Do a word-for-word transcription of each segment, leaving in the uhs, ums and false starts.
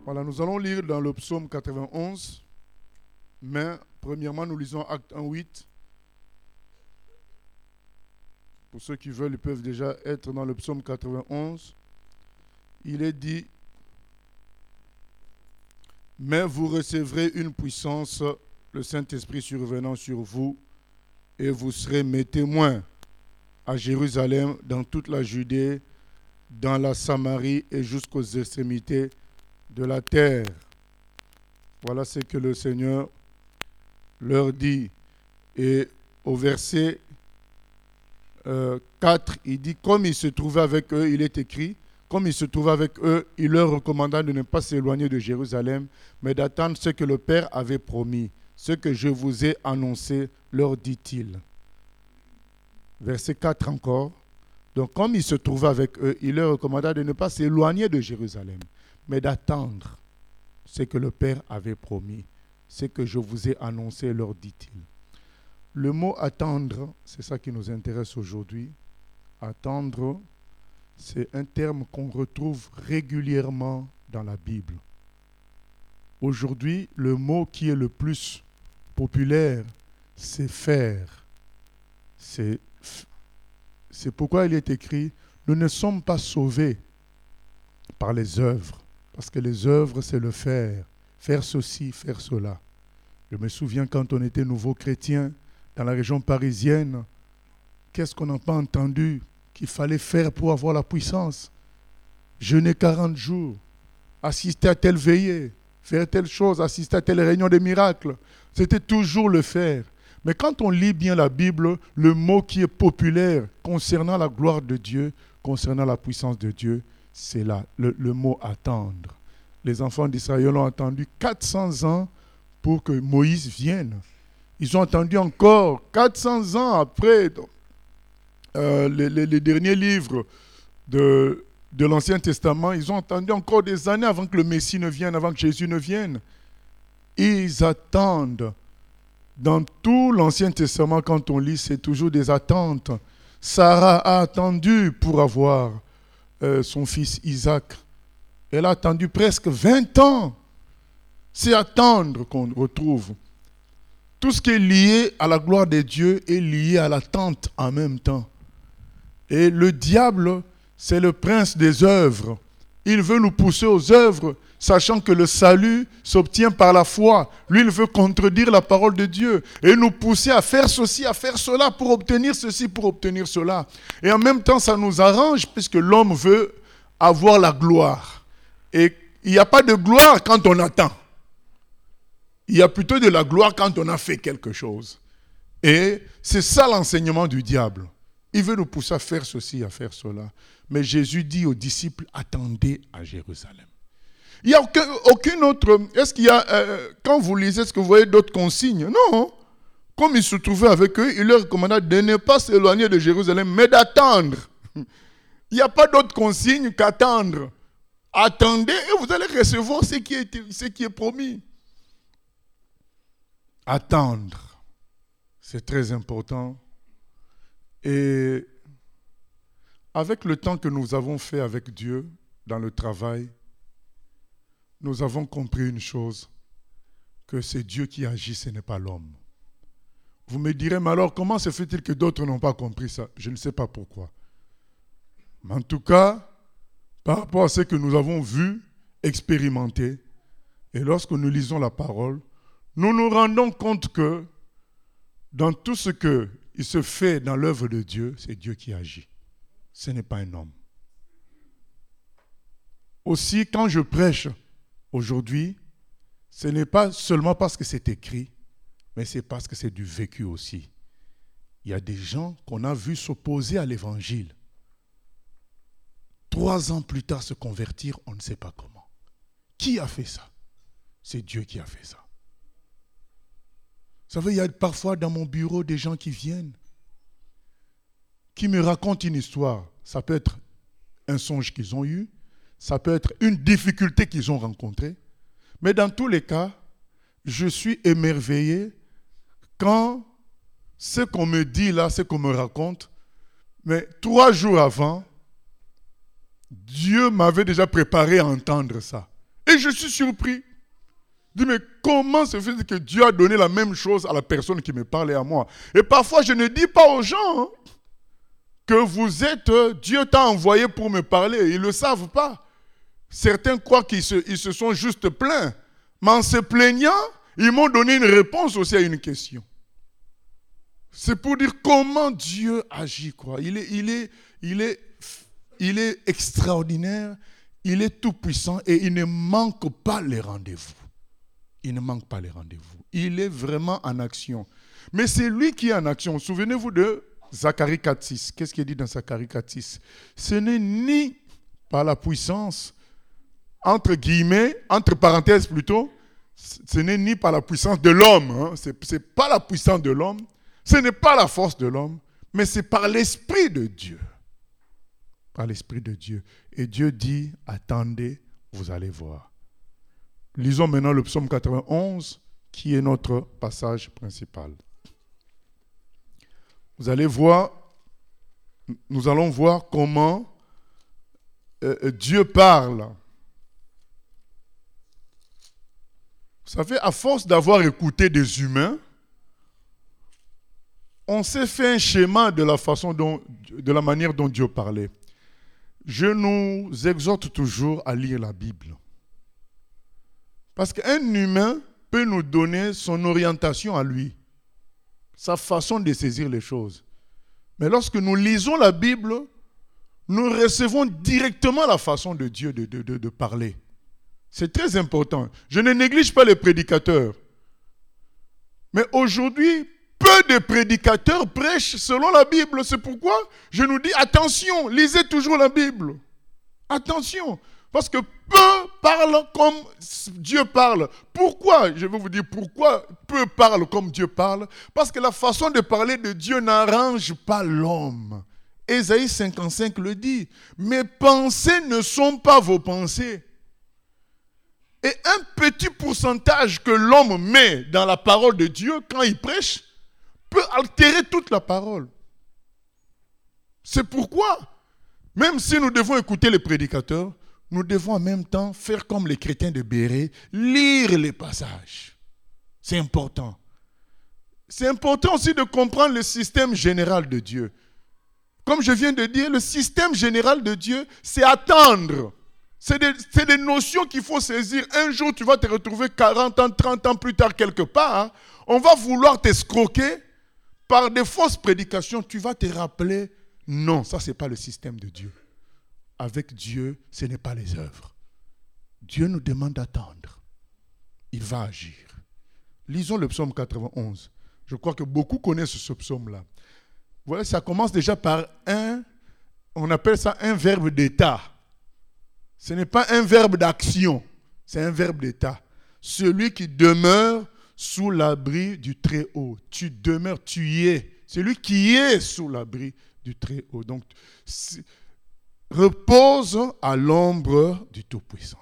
Voilà, nous allons lire dans le psaume quatre-vingt-onze, mais premièrement, nous lisons Acte un, huit. Pour ceux qui veulent, ils peuvent déjà être dans le psaume quatre-vingt-onze. Il est dit, « Mais vous recevrez une puissance, le Saint-Esprit survenant sur vous, et vous serez mes témoins à Jérusalem, dans toute la Judée, dans la Samarie et jusqu'aux extrémités de la terre. » Voilà ce que le Seigneur leur dit. Et au verset euh, quatre, il dit, comme il se trouvait avec eux, il est écrit, comme il se trouvait avec eux, il leur recommanda de ne pas s'éloigner de Jérusalem, mais d'attendre ce que le Père avait promis, ce que je vous ai annoncé, leur dit-il. Verset quatre encore. Donc, comme il se trouvait avec eux, il leur recommanda de ne pas s'éloigner de Jérusalem, mais d'attendre ce que le Père avait promis, ce que je vous ai annoncé, leur dit-il. Le mot « attendre », c'est ça qui nous intéresse aujourd'hui. Attendre, c'est un terme qu'on retrouve régulièrement dans la Bible. Aujourd'hui, le mot qui est le plus populaire, c'est « faire ». C'est, c'est pourquoi il est écrit « Nous ne sommes pas sauvés par les œuvres ». Parce que les œuvres, c'est le faire. Faire ceci, faire cela. Je me souviens quand on était nouveau chrétien dans la région parisienne, qu'est-ce qu'on n'a pas entendu qu'il fallait faire pour avoir la puissance? Jeûner quarante jours, assister à telle veillée, faire telle chose, assister à telle réunion des miracles. C'était toujours le faire. Mais quand on lit bien la Bible, le mot qui est populaire concernant la gloire de Dieu, concernant la puissance de Dieu, c'est là, le, le mot « attendre ». Les enfants d'Israël ont attendu quatre cents ans pour que Moïse vienne. Ils ont attendu encore quatre cents ans après euh, les, les, les derniers livres de, de l'Ancien Testament. Ils ont attendu encore des années avant que le Messie ne vienne, avant que Jésus ne vienne. Ils attendent. Dans tout l'Ancien Testament, quand on lit, c'est toujours des attentes. Sarah a attendu pour avoir euh, son fils Isaac. Elle a attendu presque vingt ans. C'est attendre qu'on retrouve. Tout ce qui est lié à la gloire de Dieu est lié à l'attente en même temps. Et le diable, c'est le prince des œuvres. Il veut nous pousser aux œuvres, sachant que le salut s'obtient par la foi. Lui, il veut contredire la parole de Dieu et nous pousser à faire ceci, à faire cela pour obtenir ceci, pour obtenir cela. Et en même temps, ça nous arrange puisque l'homme veut avoir la gloire. Et il n'y a pas de gloire quand on attend. Il y a plutôt de la gloire quand on a fait quelque chose. Et c'est ça l'enseignement du diable. Il veut nous pousser à faire ceci, à faire cela. Mais Jésus dit aux disciples, attendez à Jérusalem. Il n'y a aucun, aucune autre... Est-ce qu'il y a... Euh, quand vous lisez, est-ce que vous voyez d'autres consignes? Non. Comme il se trouvait avec eux, il leur recommanda de ne pas s'éloigner de Jérusalem, mais d'attendre. Il n'y a pas d'autre consigne qu'attendre. Attendez et vous allez recevoir ce qui est, ce qui est promis. Attendre, c'est très important. Et avec le temps que nous avons fait avec Dieu dans le travail, nous avons compris une chose, que c'est Dieu qui agit, ce n'est pas l'homme. Vous me direz, mais alors comment se fait-il que d'autres n'ont pas compris ça? Je ne sais pas pourquoi. Mais en tout cas, par rapport à ce que nous avons vu, expérimenté, et lorsque nous lisons la parole, nous nous rendons compte que dans tout ce qu'il se fait dans l'œuvre de Dieu, c'est Dieu qui agit. Ce n'est pas un homme. Aussi, quand je prêche aujourd'hui, ce n'est pas seulement parce que c'est écrit, mais c'est parce que c'est du vécu aussi. Il y a des gens qu'on a vus s'opposer à l'évangile. Trois ans plus tard se convertir, on ne sait pas comment. Qui a fait ça? C'est Dieu qui a fait ça. Vous savez, il y a parfois dans mon bureau des gens qui viennent, qui me racontent une histoire. Ça peut être un songe qu'ils ont eu, ça peut être une difficulté qu'ils ont rencontrée. Mais dans tous les cas, je suis émerveillé quand ce qu'on me dit là, ce qu'on me raconte, mais trois jours avant, Dieu m'avait déjà préparé à entendre ça. Et je suis surpris. Je dis, mais comment se fait que Dieu a donné la même chose à la personne qui me parle et à moi? Et parfois, je ne dis pas aux gens hein, que vous êtes, euh, Dieu t'a envoyé pour me parler. Ils ne le savent pas. Certains croient qu'ils se, ils se sont juste plaints. Mais en se plaignant, ils m'ont donné une réponse aussi à une question. C'est pour dire comment Dieu agit, quoi. Il est, il est, il est, il est extraordinaire, il est tout puissant et il ne manque pas les rendez-vous. Il ne manque pas les rendez-vous. Il est vraiment en action. Mais c'est lui qui est en action. Souvenez-vous de Zacharie quatre six. Qu'est-ce qu'il dit dans Zacharie quatre six? Ce n'est ni par la puissance, entre guillemets, entre parenthèses plutôt, ce n'est ni par la puissance de l'homme. Hein. Ce n'est pas la puissance de l'homme. Ce n'est pas la force de l'homme. Mais c'est par l'Esprit de Dieu. Par l'Esprit de Dieu. Et Dieu dit, attendez, vous allez voir. Lisons maintenant le psaume quatre-vingt-onze, qui est notre passage principal. Vous allez voir, nous allons voir comment euh, Dieu parle. Vous savez, à force d'avoir écouté des humains, on s'est fait un schéma de la façon dont, de la manière dont Dieu parlait. Je nous exhorte toujours à lire la Bible. Parce qu'un humain peut nous donner son orientation à lui, sa façon de saisir les choses. Mais lorsque nous lisons la Bible, nous recevons directement la façon de Dieu de, de, de, de parler. C'est très important. Je ne néglige pas les prédicateurs. Mais aujourd'hui, peu de prédicateurs prêchent selon la Bible. C'est pourquoi je nous dis, attention, lisez toujours la Bible. Attention. Parce que peu parlent comme Dieu parle. Pourquoi? Je vais vous dire pourquoi peu parlent comme Dieu parle. Parce que la façon de parler de Dieu n'arrange pas l'homme. Ésaïe cinquante-cinq le dit. Mes pensées ne sont pas vos pensées. Et un petit pourcentage que l'homme met dans la parole de Dieu quand il prêche peut altérer toute la parole. C'est pourquoi, même si nous devons écouter les prédicateurs, nous devons en même temps faire comme les chrétiens de Béret, lire les passages. C'est important. C'est important aussi de comprendre le système général de Dieu. Comme je viens de dire, le système général de Dieu, c'est attendre. C'est des, c'est des notions qu'il faut saisir. Un jour, tu vas te retrouver quarante ans, trente ans plus tard quelque part. Hein. On va vouloir t'escroquer par des fausses prédications. Tu vas te rappeler, non, ça, ce n'est pas le système de Dieu. Avec Dieu, ce n'est pas les œuvres. Dieu nous demande d'attendre. Il va agir. Lisons le psaume quatre-vingt-onze. Je crois que beaucoup connaissent ce psaume-là. Voilà, ça commence déjà par un, on appelle ça un verbe d'état. Ce n'est pas un verbe d'action, c'est un verbe d'état. Celui qui demeure sous l'abri du Très-Haut. Tu demeures, tu y es. Celui qui est sous l'abri du Très-Haut. Donc, repose à l'ombre du Tout-Puissant.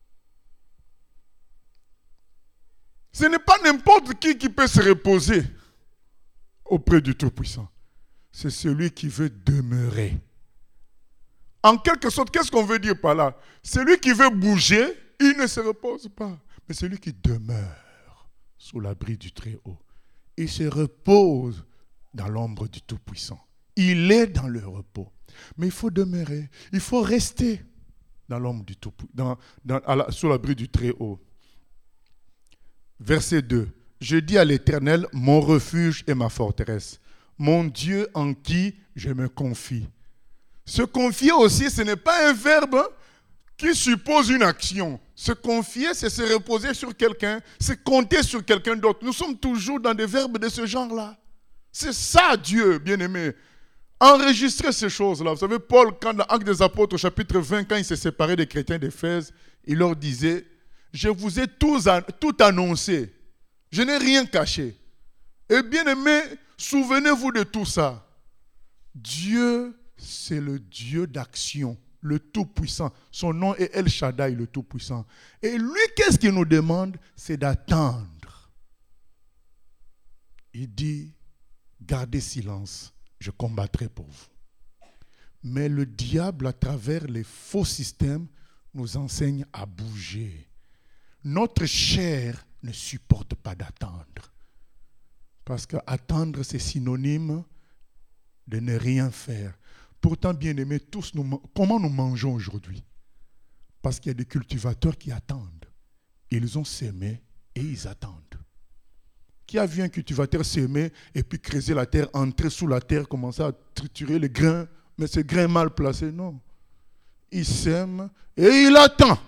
Ce n'est pas n'importe qui qui peut se reposer auprès du Tout-Puissant. C'est celui qui veut demeurer. En quelque sorte, qu'est-ce qu'on veut dire par là? Celui qui veut bouger, il ne se repose pas. Mais celui qui demeure sous l'abri du Très-Haut, il se repose dans l'ombre du Tout-Puissant. Il est dans le repos. Mais il faut demeurer, il faut rester dans l'ombre du Tout-Puissant, dans, dans, la, sous l'abri du Très-Haut. Verset deux. Je dis à l'Éternel, mon refuge et ma forteresse, mon Dieu en qui je me confie. Se confier aussi, ce n'est pas un verbe qui suppose une action. Se confier, c'est se reposer sur quelqu'un, c'est compter sur quelqu'un d'autre. Nous sommes toujours dans des verbes de ce genre-là. C'est ça Dieu, bien-aimé. Enregistrez ces choses-là. Vous savez, Paul, quand dans Actes des Apôtres, au chapitre vingt, quand il s'est séparé des chrétiens d'Éphèse, il leur disait, je vous ai tous, tout annoncé. Je n'ai rien caché. Et bien-aimé, souvenez-vous de tout ça. Dieu, c'est le Dieu d'action, le Tout-Puissant. Son nom est El Shaddai, le Tout-Puissant. Et lui, qu'est-ce qu'il nous demande? C'est d'attendre. Il dit, gardez silence, je combattrai pour vous. Mais le diable, à travers les faux systèmes, nous enseigne à bouger, notre chair ne supporte pas d'attendre. Parce qu'attendre, c'est synonyme de ne rien faire. Pourtant, bien aimés, tous, nous, comment nous mangeons aujourd'hui? Parce qu'il y a des cultivateurs qui attendent. Ils ont sémé et ils attendent. Qui a vu un cultivateur s'aimer et puis creuser la terre, entrer sous la terre, commencer à triturer les grains, mais ce grain mal placé? Non. Il sème et il attend.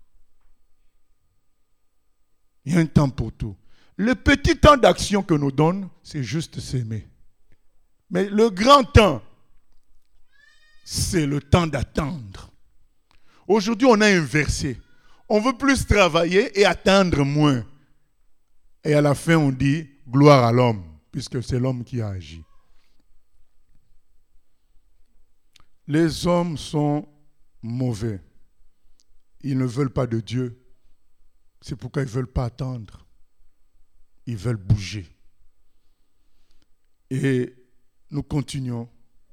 Il y a un temps pour tout. Le petit temps d'action que nous donne, c'est juste s'aimer. Mais le grand temps, c'est le temps d'attendre. Aujourd'hui, on a inversé. On veut plus travailler et attendre moins. Et à la fin, on dit gloire à l'homme, puisque c'est l'homme qui a agi. Les hommes sont mauvais. Ils ne veulent pas de Dieu. C'est pourquoi ils ne veulent pas attendre. Ils veulent bouger. Et nous continuons.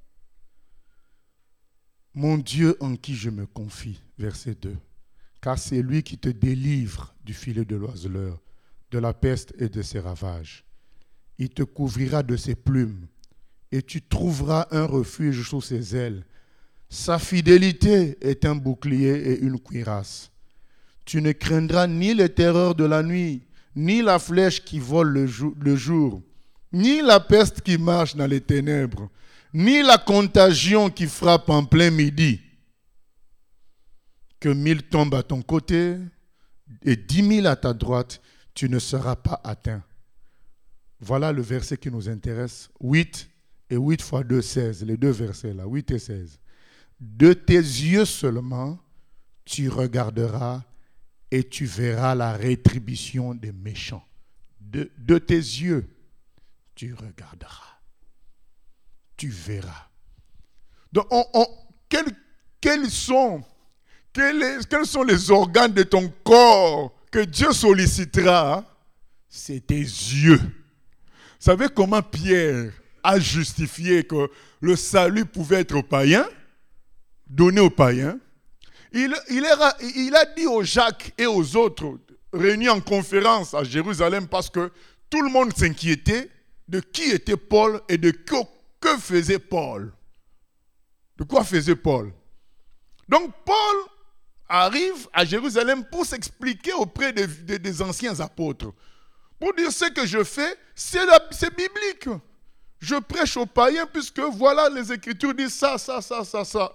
Mon Dieu en qui je me confie, verset deux. Car c'est lui qui te délivre du filet de l'oiseleur, de la peste et de ses ravages. Il te couvrira de ses plumes et tu trouveras un refuge sous ses ailes. Sa fidélité est un bouclier et une cuirasse. Tu ne craindras ni les terreurs de la nuit, ni la flèche qui vole le jour, le jour, ni la peste qui marche dans les ténèbres, ni la contagion qui frappe en plein midi. Que mille tombent à ton côté et dix mille à ta droite, tu ne seras pas atteint. Voilà le verset qui nous intéresse. huit et huit fois deux, seize. Les deux versets là, huit et seize. De tes yeux seulement, tu regarderas et tu verras la rétribution des méchants. De, de tes yeux, tu regarderas. Tu verras. Donc, on, on, quels, quels, sont, quels, quels sont les organes de ton corps que Dieu sollicitera? Hein? C'est tes yeux. Vous savez comment Pierre a justifié que le salut pouvait être aux païens, donné aux païens? Il, il, a, il a dit aux Jacques et aux autres, réunis en conférence à Jérusalem, parce que tout le monde s'inquiétait de qui était Paul et de que, que faisait Paul. De quoi faisait Paul? Donc Paul arrive à Jérusalem pour s'expliquer auprès des, des, des anciens apôtres. Pour dire ce que je fais, c'est, la, c'est biblique. Je prêche aux païens puisque voilà les Écritures disent ça, ça, ça, ça, ça.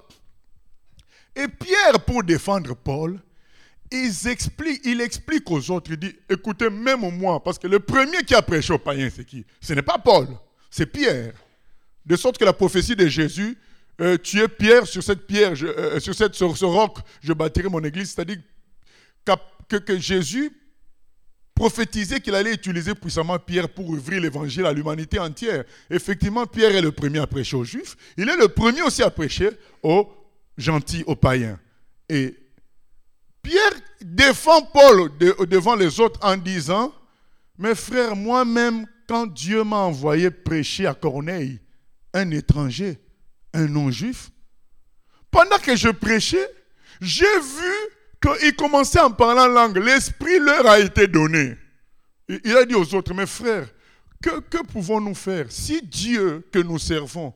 Et Pierre, pour défendre Paul, il explique, il explique aux autres, il dit, écoutez, même moi, parce que le premier qui a prêché aux païens, c'est qui? Ce n'est pas Paul, c'est Pierre. De sorte que la prophétie de Jésus, euh, tu es Pierre, sur cette pierre, je, euh, sur, cette, sur ce roc, je bâtirai mon église, c'est-à-dire que, que Jésus prophétisait qu'il allait utiliser puissamment Pierre pour ouvrir l'évangile à l'humanité entière. Effectivement, Pierre est le premier à prêcher aux Juifs, il est le premier aussi à prêcher aux gentils, aux païens. Et Pierre défend Paul de, devant les autres en disant, mes frères, moi-même, quand Dieu m'a envoyé prêcher à Corneille, un étranger, un non-juif, pendant que je prêchais, j'ai vu qu'il commençait en parlant langue. L'esprit leur a été donné. Il a dit aux autres, mes frères, que, que pouvons-nous faire si Dieu que nous servons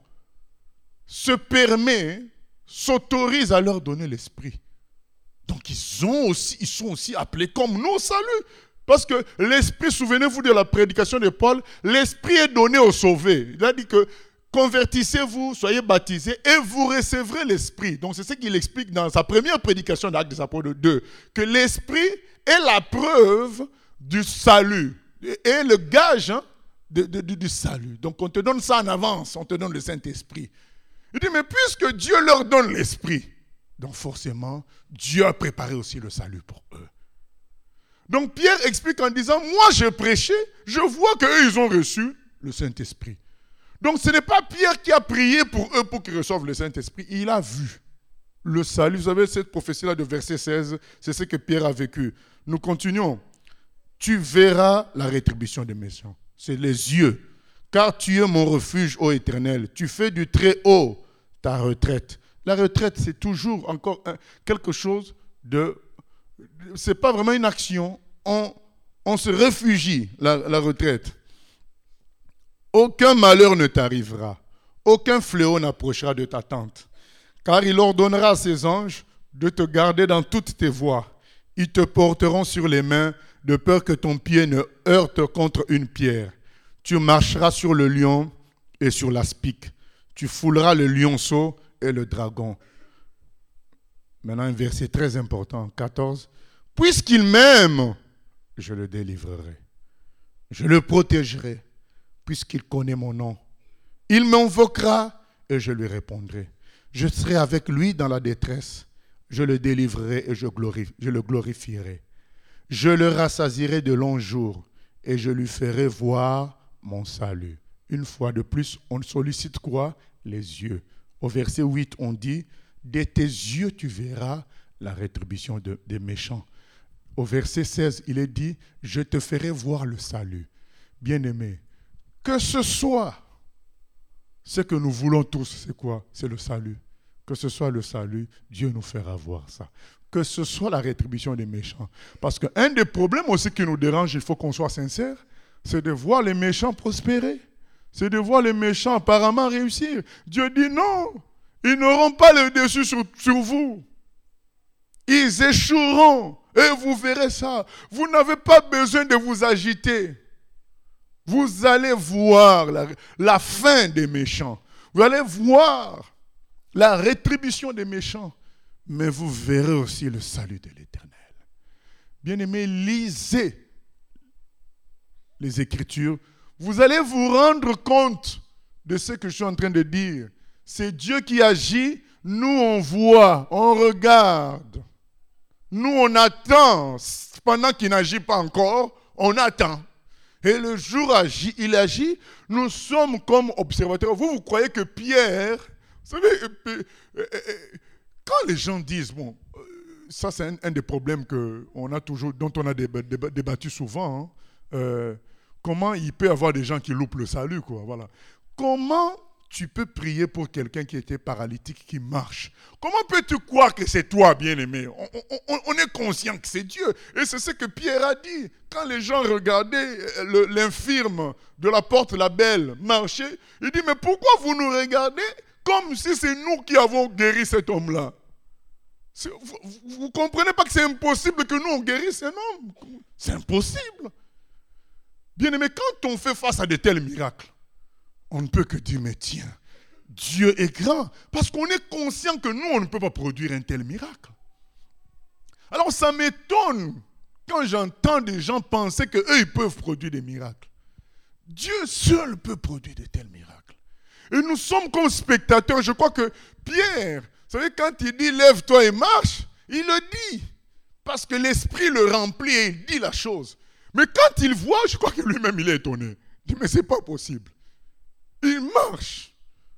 se permet, s'autorise à leur donner l'esprit? Donc ils, ont aussi, ils sont aussi appelés comme nous au salut. Parce que l'esprit, souvenez-vous de la prédication de Paul, l'esprit est donné aux sauvés. Il a dit que convertissez-vous, soyez baptisés et vous recevrez l'esprit. Donc c'est ce qu'il explique dans sa première prédication d'Actes des Apôtres deux, que l'esprit est la preuve du salut et le gage hein, de, de, de, du salut. Donc on te donne ça en avance, on te donne le Saint-Esprit. Il dit, mais puisque Dieu leur donne l'esprit, donc forcément, Dieu a préparé aussi le salut pour eux. Donc Pierre explique en disant, moi j'ai prêché, je vois qu'eux ils ont reçu le Saint-Esprit. Donc ce n'est pas Pierre qui a prié pour eux pour qu'ils reçoivent le Saint-Esprit, il a vu le salut. Vous savez, cette prophétie-là de verset seize, c'est ce que Pierre a vécu. Nous continuons. Tu verras la rétribution des méchants. C'est les yeux. Car tu es mon refuge, ô Éternel. Tu fais du très haut ta retraite. La retraite, c'est toujours encore quelque chose de... Ce n'est pas vraiment une action, on, on se réfugie, la, la retraite. Aucun malheur ne t'arrivera, aucun fléau n'approchera de ta tente, car il ordonnera à ses anges de te garder dans toutes tes voies. Ils te porteront sur les mains, de peur que ton pied ne heurte contre une pierre. Tu marcheras sur le lion et sur l'aspic. Tu fouleras le lionceau et le dragon. Maintenant, un verset très important, quatorze. Puisqu'il m'aime, je le délivrerai. Je le protégerai, puisqu'il connaît mon nom. Il m'invoquera et je lui répondrai. Je serai avec lui dans la détresse. Je le délivrerai et je, glorifie, je le glorifierai. Je le rassasierai de longs jours et je lui ferai voir mon salut. Une fois de plus, on sollicite quoi? Les yeux. Au verset huit, on dit, de tes yeux tu verras la rétribution de, des méchants. Au verset seize, il est dit, je te ferai voir le salut. Bien-aimé, que ce soit ce que nous voulons tous, c'est quoi? C'est le salut. Que ce soit le salut, Dieu nous fera voir ça. Que ce soit la rétribution des méchants. Parce qu'un des problèmes aussi qui nous dérange, il faut qu'on soit sincère, c'est de voir les méchants prospérer. C'est de voir les méchants apparemment réussir. Dieu dit non, ils n'auront pas le dessus sur, sur vous. Ils échoueront et vous verrez ça. Vous n'avez pas besoin de vous agiter. Vous allez voir la, la fin des méchants. Vous allez voir la rétribution des méchants. Mais vous verrez aussi le salut de l'Éternel. Bien-aimés, lisez les Écritures. Vous allez vous rendre compte de ce que je suis en train de dire. C'est Dieu qui agit. Nous, on voit, on regarde. Nous, on attend. Pendant qu'il n'agit pas encore, on attend. Et le jour agit, il agit. Nous sommes comme observateurs. Vous, vous croyez que Pierre... Vous savez... Euh, euh, euh, Quand les gens disent, bon, ça c'est un, un des problèmes que on a toujours, dont on a déba, déba, débattu souvent, hein, euh, comment il peut y avoir des gens qui loupent le salut, quoi, voilà. Comment tu peux prier pour quelqu'un qui était paralytique, qui marche? Comment peux-tu croire que c'est toi, bien-aimé? on, on, on est conscient que c'est Dieu. Et c'est ce que Pierre a dit. Quand les gens regardaient le, l'infirme de la porte la belle marcher, il dit, mais pourquoi vous nous regardez comme si c'est nous qui avons guéri cet homme-là? Vous ne comprenez pas que c'est impossible que nous on guérisse un homme? C'est impossible. Bien-aimé, quand on fait face à de tels miracles, on ne peut que dire, mais tiens, Dieu est grand. Parce qu'on est conscient que nous, on ne peut pas produire un tel miracle. Alors ça m'étonne quand j'entends des gens penser qu'eux, ils peuvent produire des miracles. Dieu seul peut produire de tels miracles. Et nous sommes comme spectateurs. Je crois que Pierre, vous savez, quand il dit « lève-toi et marche », il le dit. Parce que l'esprit le remplit et il dit la chose. Mais quand il voit, je crois que lui-même, il est étonné. Il dit « mais ce n'est pas possible ». Il marche.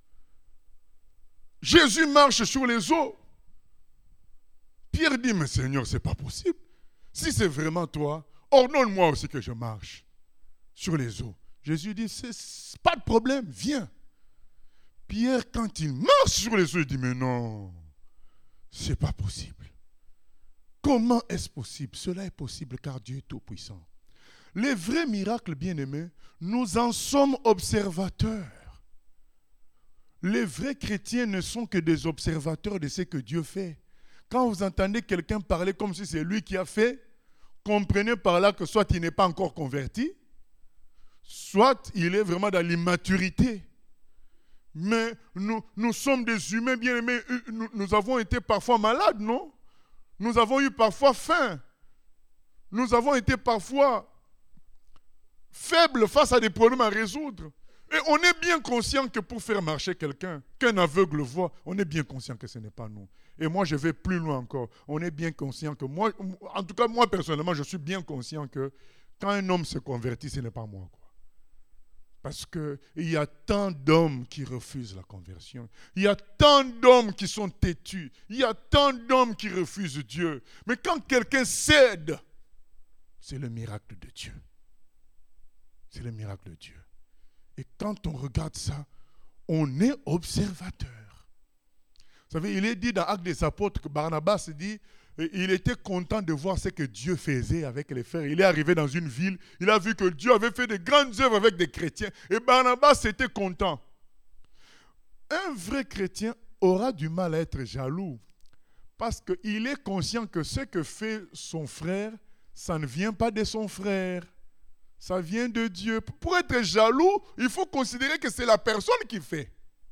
Jésus marche sur les eaux. Pierre dit « mais Seigneur, ce n'est pas possible. Si c'est vraiment toi, ordonne-moi aussi que je marche sur les eaux. » Jésus dit « pas de problème, viens. » Pierre, quand il marche sur les eaux, il dit, mais non, c'est pas possible. Comment est-ce possible? Cela est possible car Dieu est tout-puissant. Les vrais miracles, bien-aimés, nous en sommes observateurs. Les vrais chrétiens ne sont que des observateurs de ce que Dieu fait. Quand vous entendez quelqu'un parler comme si c'est lui qui a fait, comprenez par là que soit il n'est pas encore converti, soit il est vraiment dans l'immaturité. Mais nous, nous sommes des humains bien-aimés. Nous, nous avons été parfois malades, non? Nous avons eu parfois faim. Nous avons été parfois faibles face à des problèmes à résoudre. Et on est bien conscient que pour faire marcher quelqu'un, qu'un aveugle voit, on est bien conscient que ce n'est pas nous. Et moi, je vais plus loin encore. On est bien conscient que moi, en tout cas, moi personnellement, je suis bien conscient que quand un homme se convertit, ce n'est pas moi, quoi. Parce qu'il y a tant d'hommes qui refusent la conversion. Il y a tant d'hommes qui sont têtus. Il y a tant d'hommes qui refusent Dieu. Mais quand quelqu'un cède, c'est le miracle de Dieu. C'est le miracle de Dieu. Et quand on regarde ça, on est observateur. Vous savez, il est dit dans Actes des Apôtres que Barnabas dit, il était content de voir ce que Dieu faisait avec les frères. Il est arrivé dans une ville, il a vu que Dieu avait fait de grandes œuvres avec des chrétiens. Et Barnabas était content. Un vrai chrétien aura du mal à être jaloux parce qu'il est conscient que ce que fait son frère, ça ne vient pas de son frère. Ça vient de Dieu. Pour être jaloux, il faut considérer que c'est la personne qui fait.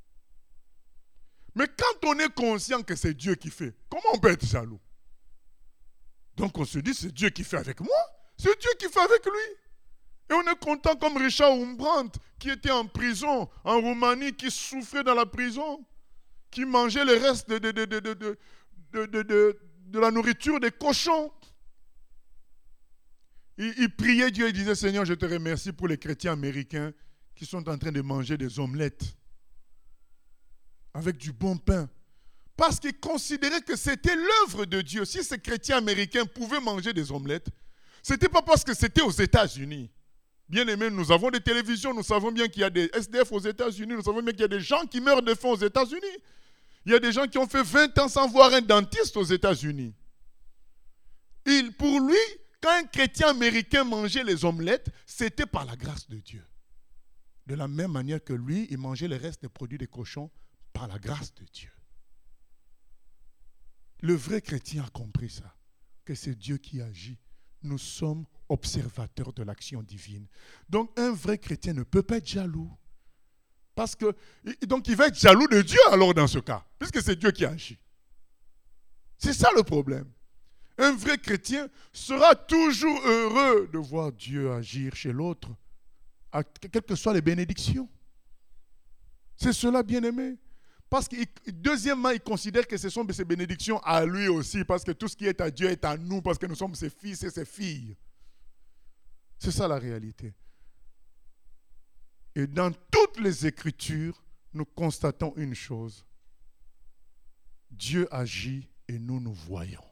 Mais quand on est conscient que c'est Dieu qui fait, comment on peut être jaloux? Donc on se dit, c'est Dieu qui fait avec moi, c'est Dieu qui fait avec lui. Et on est content comme Richard Wurmbrand, qui était en prison, en Roumanie, qui souffrait dans la prison, qui mangeait le reste de, de, de, de, de, de, de, de, de, de la nourriture des cochons. Il, il priait Dieu et disait, Seigneur, je te remercie pour les chrétiens américains qui sont en train de manger des omelettes avec du bon pain. Parce qu'il considérait que c'était l'œuvre de Dieu. Si ces chrétiens américains pouvaient manger des omelettes, ce n'était pas parce que c'était aux États-Unis. Bien aimé, nous avons des télévisions, nous savons bien qu'il y a des S D F aux États-Unis, nous savons bien qu'il y a des gens qui meurent de faim aux États-Unis. Il y a des gens qui ont fait vingt ans sans voir un dentiste aux États-Unis. Il, pour lui, quand un chrétien américain mangeait les omelettes, c'était par la grâce de Dieu. De la même manière que lui, il mangeait le reste des produits des cochons par la grâce de Dieu. Le vrai chrétien a compris ça, que c'est Dieu qui agit. Nous sommes observateurs de l'action divine. Donc un vrai chrétien ne peut pas être jaloux. Parce que, donc il va être jaloux de Dieu alors dans ce cas, puisque c'est Dieu qui agit. C'est ça le problème. Un vrai chrétien sera toujours heureux de voir Dieu agir chez l'autre, quelles que soient les bénédictions. C'est cela, bien-aimé. Parce que, deuxièmement, il considère que ce sont ses bénédictions à lui aussi, parce que tout ce qui est à Dieu est à nous, parce que nous sommes ses fils et ses filles. C'est ça la réalité. Et dans toutes les Écritures, nous constatons une chose. Dieu agit et nous nous voyons.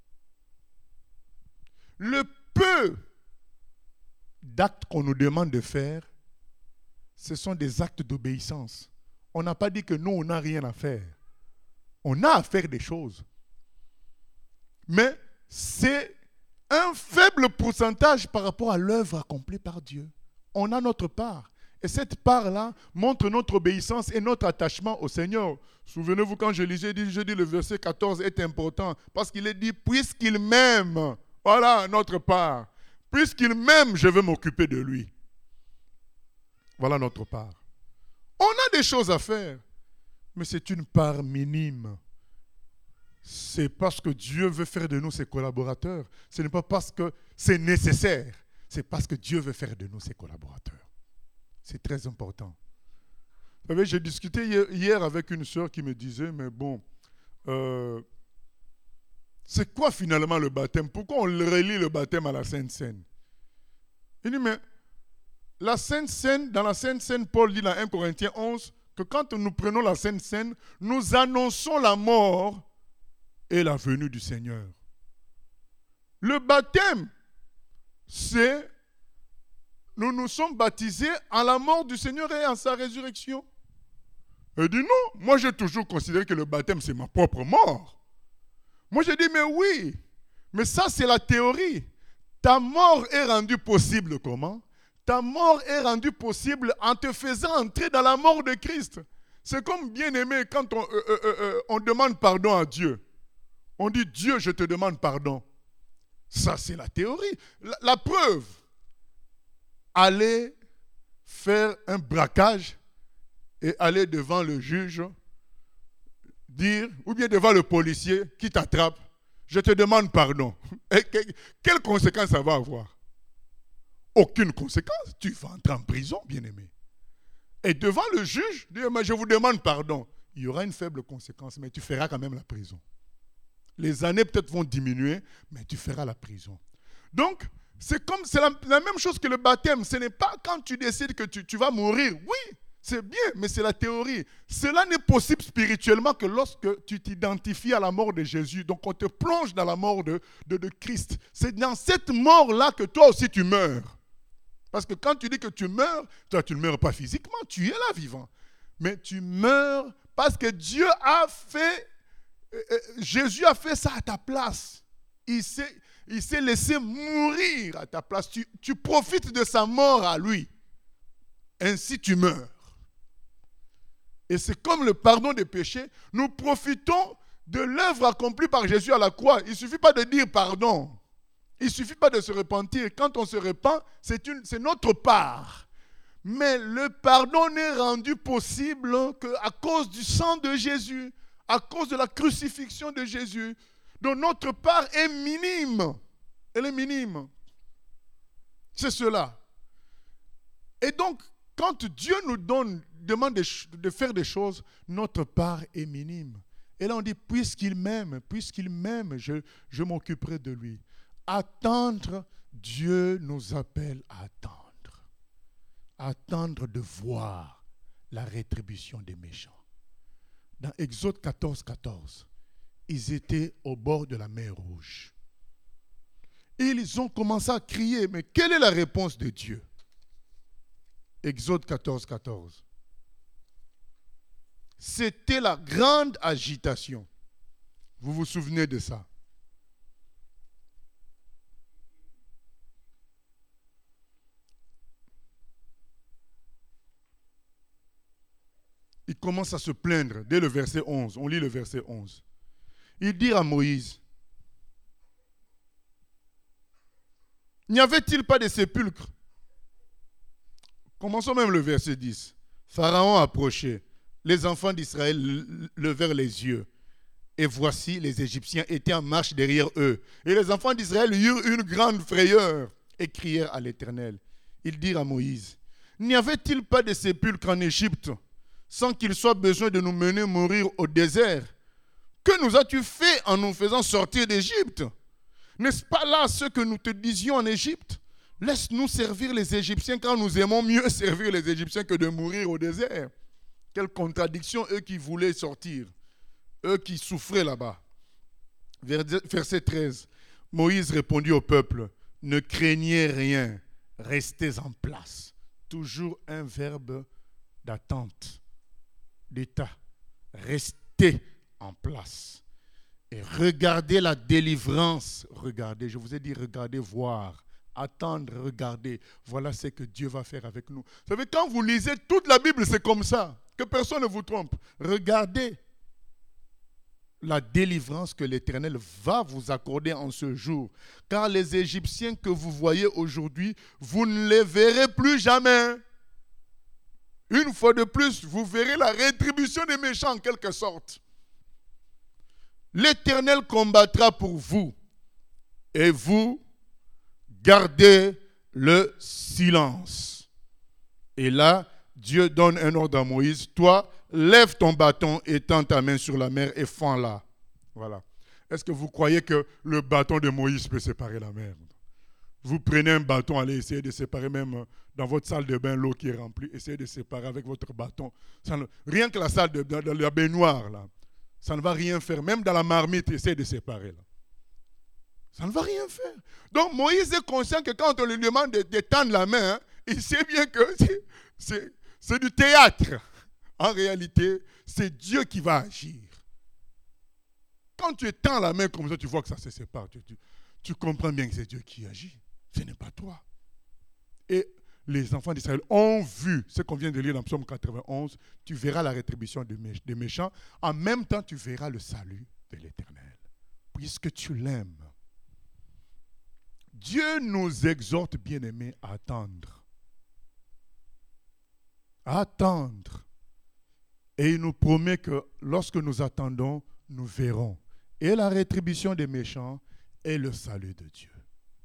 Le peu d'actes qu'on nous demande de faire, ce sont des actes d'obéissance. On n'a pas dit que nous, on n'a rien à faire. On a à faire des choses. Mais c'est un faible pourcentage par rapport à l'œuvre accomplie par Dieu. On a notre part. Et cette part-là montre notre obéissance et notre attachement au Seigneur. Souvenez-vous, quand je lisais, je dis le verset quatorze est important. Parce qu'il est dit, puisqu'il m'aime, voilà notre part. Puisqu'il m'aime, je vais m'occuper de lui. Voilà notre part. On a des choses à faire, mais c'est une part minime. C'est parce que Dieu veut faire de nous ses collaborateurs. Ce n'est pas parce que c'est nécessaire. C'est parce que Dieu veut faire de nous ses collaborateurs. C'est très important. Vous savez, j'ai discuté hier avec une sœur qui me disait, mais bon, euh, c'est quoi finalement le baptême? Pourquoi on relie le baptême à la Sainte Seine? Il dit, mais la Sainte Seine, dans la Sainte Seine, Paul dit dans un Corinthiens onze, que quand nous prenons la Sainte Seine, nous annonçons la mort et la venue du Seigneur. Le baptême, c'est, nous nous sommes baptisés à la mort du Seigneur et à sa résurrection. Il dit non, moi j'ai toujours considéré que le baptême c'est ma propre mort. Moi j'ai dit mais oui, mais ça c'est la théorie. Ta mort est rendue possible comment? Ta mort est rendue possible en te faisant entrer dans la mort de Christ. C'est comme bien-aimé quand on, euh, euh, euh, on demande pardon à Dieu. On dit Dieu, je te demande pardon. Ça, c'est la théorie. La, la preuve, aller faire un braquage et aller devant le juge, dire, ou bien devant le policier qui t'attrape, je te demande pardon. Et que, quelles conséquences ça va avoir? Aucune conséquence. Tu vas entrer en prison, bien-aimé. Et devant le juge, dire, mais je vous demande pardon. Il y aura une faible conséquence, mais tu feras quand même la prison. Les années peut-être vont diminuer, mais tu feras la prison. Donc, c'est comme c'est la, la même chose que le baptême. Ce n'est pas quand tu décides que tu, tu vas mourir. Oui, c'est bien, mais c'est la théorie. Cela n'est possible spirituellement que lorsque tu t'identifies à la mort de Jésus. Donc, on te plonge dans la mort de, de, de Christ. C'est dans cette mort-là que toi aussi tu meurs. Parce que quand tu dis que tu meurs, toi tu ne meurs pas physiquement, tu es là vivant. Mais tu meurs parce que Dieu a fait Jésus a fait ça à ta place. Il s'est, il s'est laissé mourir à ta place. Tu, tu profites de sa mort à lui. Ainsi tu meurs. Et c'est comme le pardon des péchés. Nous profitons de l'œuvre accomplie par Jésus à la croix. Il ne suffit pas de dire pardon. Il ne suffit pas de se repentir. Quand on se repent, c'est, une, c'est notre part. Mais le pardon n'est rendu possible qu'à cause du sang de Jésus, à cause de la crucifixion de Jésus. Donc notre part est minime. Elle est minime. C'est cela. Et donc, quand Dieu nous donne, demande de, de faire des choses, notre part est minime. Et là on dit, puisqu'il m'aime, puisqu'il m'aime, je, je m'occuperai de lui. Attendre, Dieu nous appelle à attendre. Attendre de voir la rétribution des méchants. Dans Exode quatorze, quatorze, ils étaient au bord de la mer Rouge. Et ils ont commencé à crier, mais quelle est la réponse de Dieu? Exode quatorze, quatorze. C'était la grande agitation. Vous vous souvenez de ça? Il commence à se plaindre dès le verset onze. On lit le verset onze. Il dit à Moïse, n'y avait-il pas de sépulcre? Commençons même le verset dix. Pharaon approchait. Les enfants d'Israël levèrent les yeux. Et voici, les Égyptiens étaient en marche derrière eux. Et les enfants d'Israël eurent une grande frayeur et crièrent à l'Éternel. Ils dirent à Moïse, n'y avait-il pas de sépulcre en Égypte, sans qu'il soit besoin de nous mener mourir au désert? Que nous as-tu fait en nous faisant sortir d'Égypte? N'est-ce pas là ce que nous te disions en Égypte? Laisse-nous servir les Égyptiens, car nous aimons mieux servir les Égyptiens que de mourir au désert. Quelle contradiction, eux qui voulaient sortir, eux qui souffraient là-bas. Verset treize. Moïse répondit au peuple, ne craignez rien, restez en place. Toujours un verbe d'attente, d'état. Restez en place. Et regardez la délivrance. Regardez, je vous ai dit regardez, voir. Attendre, regarder. Voilà ce que Dieu va faire avec nous. Vous savez, quand vous lisez toute la Bible, c'est comme ça. Que personne ne vous trompe. Regardez la délivrance que l'Éternel va vous accorder en ce jour. Car les Égyptiens que vous voyez aujourd'hui, vous ne les verrez plus jamais. Une fois de plus, vous verrez la rétribution des méchants en quelque sorte. L'Éternel combattra pour vous. Et vous, gardez le silence. Et là, Dieu donne un ordre à Moïse. Toi, lève ton bâton et tends ta main sur la mer et fends-la. Voilà. Est-ce que vous croyez que le bâton de Moïse peut séparer la mer? Vous prenez un bâton, allez essayer de séparer même dans votre salle de bain l'eau qui est remplie. Essayez de séparer avec votre bâton. Ça ne, rien que la salle de, de, de la baignoire, là, ça ne va rien faire. Même dans la marmite, essayez de séparer. Là. Ça ne va rien faire. Donc Moïse est conscient que quand on lui demande de, de tendre la main, hein, il sait bien que c'est, c'est, c'est du théâtre. En réalité, c'est Dieu qui va agir. Quand tu tends la main comme ça, tu vois que ça se sépare. Tu, tu, tu comprends bien que c'est Dieu qui agit. Ce n'est pas toi. Et les enfants d'Israël ont vu ce qu'on vient de lire dans Psaume quatre-vingt-onze. Tu verras la rétribution des méchants. En même temps, tu verras le salut de l'Éternel. Puisque tu l'aimes. Dieu nous exhorte, bien-aimés, à attendre. À attendre. Et il nous promet que lorsque nous attendons, nous verrons. Et la rétribution des méchants est le salut de Dieu.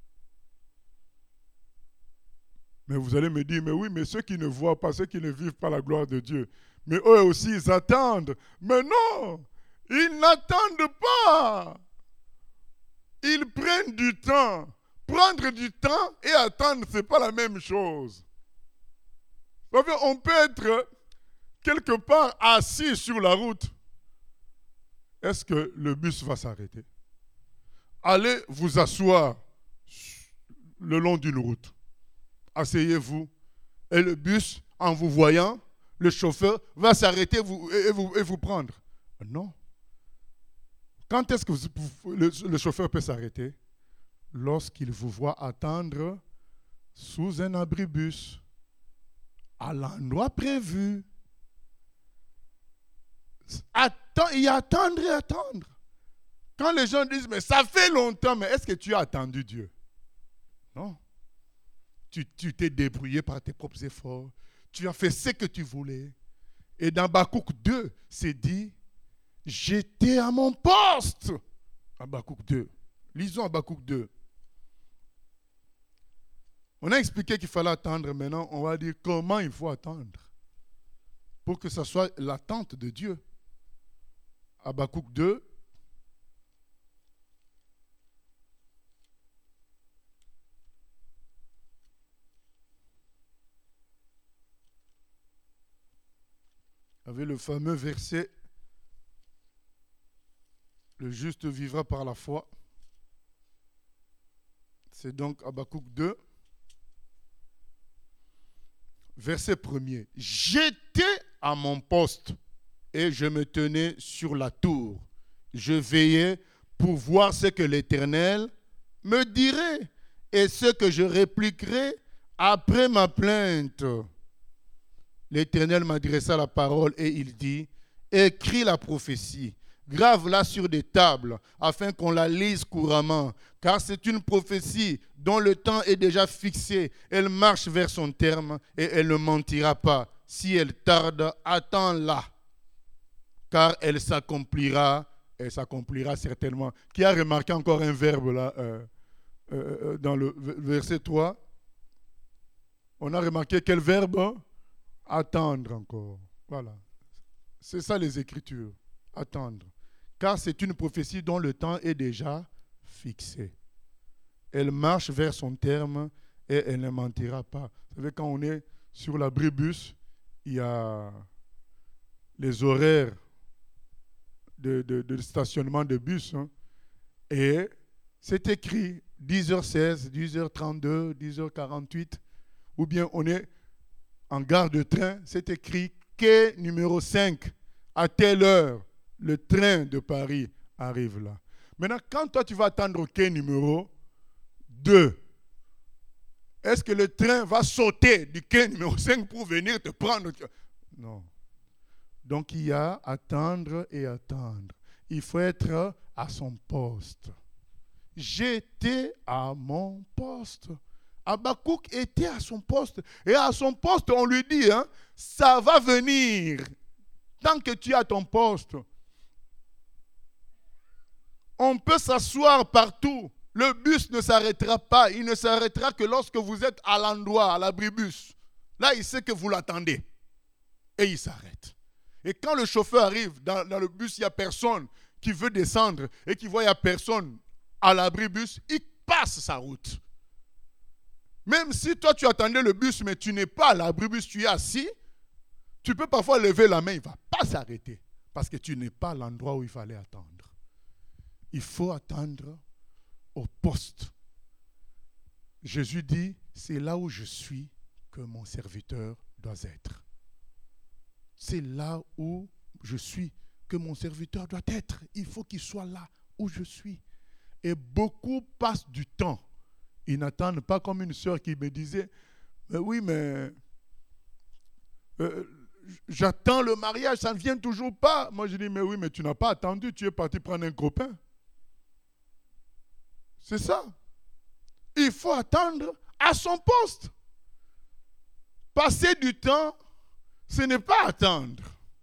Mais vous allez me dire, mais oui, mais ceux qui ne voient pas, ceux qui ne vivent pas la gloire de Dieu, mais eux aussi, ils attendent. Mais non, ils n'attendent pas. Ils prennent du temps. Prendre du temps et attendre, ce n'est pas la même chose. On peut être quelque part assis sur la route. Est-ce que le bus va s'arrêter? Allez vous asseoir le long d'une route. Asseyez-vous. Et le bus, en vous voyant, le chauffeur va s'arrêter vous, et, vous, et vous prendre. Non. Quand est-ce que vous, le, le chauffeur peut s'arrêter? Lorsqu'il vous voit attendre sous un abribus, à l'endroit prévu. Attends, il y a attendre et attendre. Quand les gens disent, mais ça fait longtemps, mais est-ce que tu as attendu Dieu? Non. Tu, tu t'es débrouillé par tes propres efforts. Tu as fait ce que tu voulais. Et dans Habakkuk deux, c'est dit, j'étais à mon poste. Habakkuk deux. Lisons Habakkuk deux. On a expliqué qu'il fallait attendre. Maintenant, on va dire comment il faut attendre pour que ce soit l'attente de Dieu. Habakkuk deux. Avec le fameux verset, le juste vivra par la foi. C'est donc Habakkuk deux. Verset premier. J'étais à mon poste et je me tenais sur la tour. Je veillais pour voir ce que l'Éternel me dirait et ce que je répliquerais après ma plainte. L'Éternel m'adressa la parole et il dit, écris la prophétie, grave-la sur des tables afin qu'on la lise couramment, car c'est une prophétie dont le temps est déjà fixé. Elle marche vers son terme et elle ne mentira pas. Si elle tarde, attends-la, car elle s'accomplira, elle s'accomplira certainement. Qui a remarqué encore un verbe là, euh, euh, dans le verset trois? On a remarqué quel verbe? Attendre encore. Voilà. C'est ça les Écritures. Attendre. Car c'est une prophétie dont le temps est déjà fixé. Elle marche vers son terme et elle ne mentira pas. Vous savez, quand on est sur l'abribus, il y a les horaires de, de, de stationnement de bus. Hein, et c'est écrit dix heures seize, dix heures trente-deux, dix heures quarante-huit. Ou bien on est en gare de train, c'est écrit quai numéro cinq. À telle heure, le train de Paris arrive là. Maintenant, quand toi tu vas attendre au quai numéro deux, est-ce que le train va sauter du quai numéro cinq pour venir te prendre? Non. Donc il y a attendre et attendre. Il faut être à son poste. J'étais à mon poste. Habakkuk était à son poste. Et à son poste, on lui dit, hein, ça va venir. Tant que tu es à ton poste. On peut s'asseoir partout. Le bus ne s'arrêtera pas. Il ne s'arrêtera que lorsque vous êtes à l'endroit, à l'abribus. Là, il sait que vous l'attendez. Et il s'arrête. Et quand le chauffeur arrive dans, dans le bus, il n'y a personne qui veut descendre et qui voit il n'y a personne à l'abribus, il passe sa route. Même si toi tu attendais le bus, mais tu n'es pas à l'abribus, tu es assis, tu peux parfois lever la main, il ne va pas s'arrêter. Parce que tu n'es pas à l'endroit où il fallait attendre. Il faut attendre au poste. Jésus dit, c'est là où je suis que mon serviteur doit être. C'est là où je suis que mon serviteur doit être. Il faut qu'il soit là où je suis. Et beaucoup passent du temps. Ils n'attendent pas comme une sœur qui me disait, mais oui, mais euh, j'attends le mariage, ça ne vient toujours pas. Moi, je dis, mais oui, mais tu n'as pas attendu, tu es parti prendre un copain. C'est ça. Il faut attendre à son poste. Passer du temps, ce n'est pas attendre.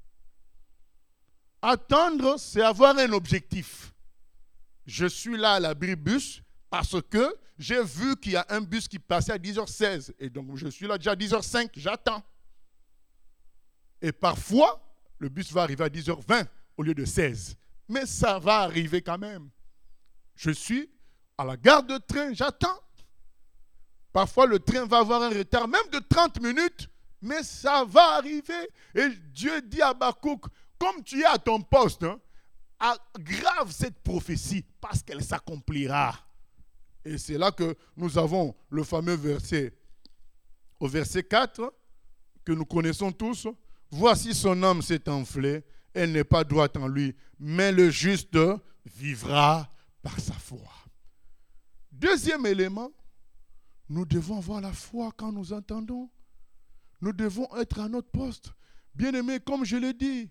Attendre, c'est avoir un objectif. Je suis là à l'abribus parce que j'ai vu qu'il y a un bus qui passait à dix heures seize. Et donc, je suis là déjà à dix heures cinq, j'attends. Et parfois, le bus va arriver à dix heures vingt au lieu de seize. Mais ça va arriver quand même. Je suis à la gare de train, j'attends. Parfois, le train va avoir un retard même de trente minutes, mais ça va arriver. Et Dieu dit à Habakkuk, comme tu es à ton poste, hein, aggrave cette prophétie parce qu'elle s'accomplira. Et c'est là que nous avons le fameux verset, au verset quatre, que nous connaissons tous. Voici son âme s'est enflée elle n'est pas droite en lui. Mais le juste vivra par sa foi. Deuxième élément, nous devons avoir la foi quand nous entendons. Nous devons être à notre poste. Bien-aimés, comme je l'ai dit,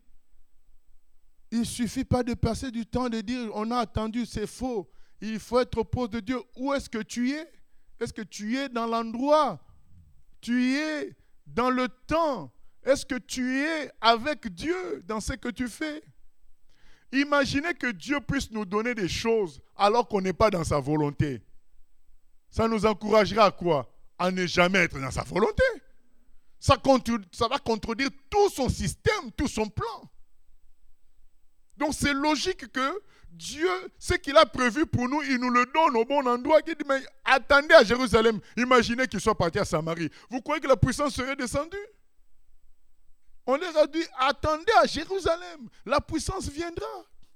il ne suffit pas de passer du temps de dire on a attendu, c'est faux. Il faut être au poste de Dieu. Où est-ce que tu es? Est-ce que tu es dans l'endroit? Tu es dans le temps? Est-ce que tu es avec Dieu dans ce que tu fais? Imaginez que Dieu puisse nous donner des choses alors qu'on n'est pas dans sa volonté. Ça nous encouragera à quoi? À ne jamais être dans sa volonté. Ça, contre, ça va contredire tout son système, tout son plan. Donc c'est logique que Dieu, ce qu'il a prévu pour nous, il nous le donne au bon endroit. Il dit, mais attendez à Jérusalem. Imaginez qu'il soit parti à Samarie. Vous croyez que la puissance serait descendue? On leur a dit, attendez à Jérusalem. La puissance viendra.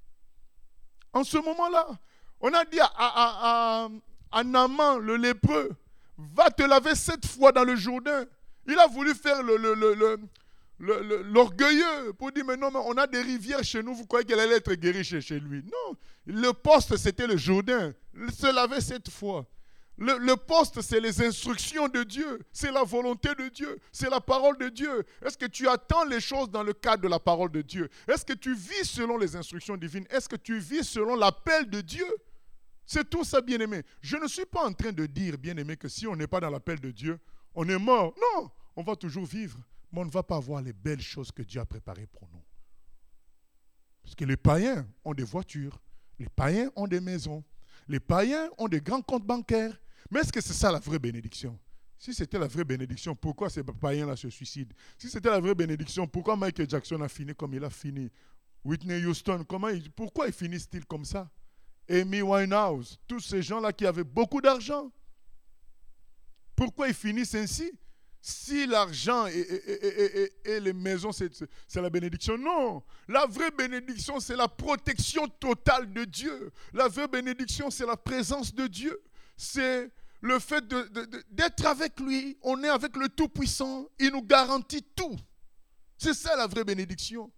En ce moment-là, on a dit à, à, à, à Naaman, le lépreux, va te laver sept fois dans le Jourdain. Il a voulu faire le, le, le, le, le, le, l'orgueilleux pour dire, mais non, mais on a des rivières chez nous, vous croyez qu'elle allait être guérie chez, chez lui? Non, le poste, c'était le Jourdain. Se laver sept fois. Le, le poste, c'est les instructions de Dieu. C'est la volonté de Dieu. C'est la parole de Dieu. Est-ce que tu attends les choses dans le cadre de la parole de Dieu? Est-ce que tu vis selon les instructions divines? Est-ce que tu vis selon l'appel de Dieu? C'est tout ça, bien-aimé. Je ne suis pas en train de dire, bien-aimé, que si on n'est pas dans l'appel de Dieu, on est mort. Non, on va toujours vivre. Mais on ne va pas voir les belles choses que Dieu a préparées pour nous. Parce que les païens ont des voitures. Les païens ont des maisons. Les païens ont des grands comptes bancaires. Mais est-ce que c'est ça la vraie bénédiction? Si c'était la vraie bénédiction, pourquoi ces païens-là se suicident? Si c'était la vraie bénédiction, pourquoi Michael Jackson a fini comme il a fini? Whitney Houston, comment il, pourquoi ils finissent-ils comme ça? Amy Winehouse, tous ces gens-là qui avaient beaucoup d'argent. Pourquoi ils finissent ainsi? Si l'argent et, et, et, et, et les maisons, c'est, c'est la bénédiction. Non, la vraie bénédiction, c'est la protection totale de Dieu. La vraie bénédiction, c'est la présence de Dieu. C'est le fait de, de, de, d'être avec lui. On est avec le Tout-Puissant. Il nous garantit tout. C'est ça la vraie bénédiction.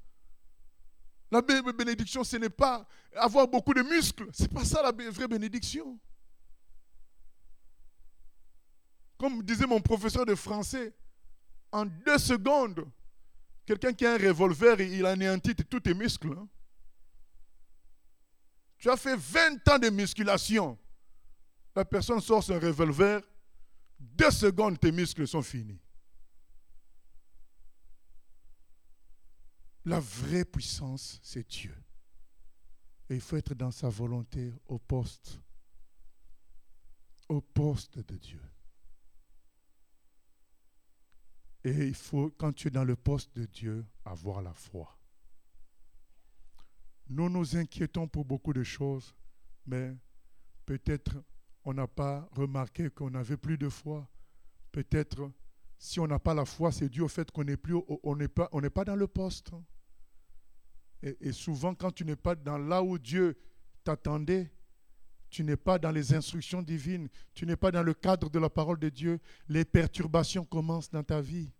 La bénédiction, ce n'est pas avoir beaucoup de muscles. Ce n'est pas ça la vraie bénédiction. Comme disait mon professeur de français, en deux secondes, quelqu'un qui a un revolver, il anéantit tous tes muscles. Hein. Tu as fait vingt ans de musculation. La personne sort son revolver, deux secondes, tes muscles sont finis. La vraie puissance, c'est Dieu. Et il faut être dans sa volonté au poste. Au poste de Dieu. Et il faut, quand tu es dans le poste de Dieu, avoir la foi. Nous nous inquiétons pour beaucoup de choses, mais peut-être on n'a pas remarqué qu'on n'avait plus de foi. Peut-être, si on n'a pas la foi, c'est dû au fait qu'on n'est plus, on n'est pas, on n'est pas dans le poste. Et, et souvent, quand tu n'es pas dans là où Dieu t'attendait, tu n'es pas dans les instructions divines, tu n'es pas dans le cadre de la parole de Dieu, les perturbations commencent dans ta vie.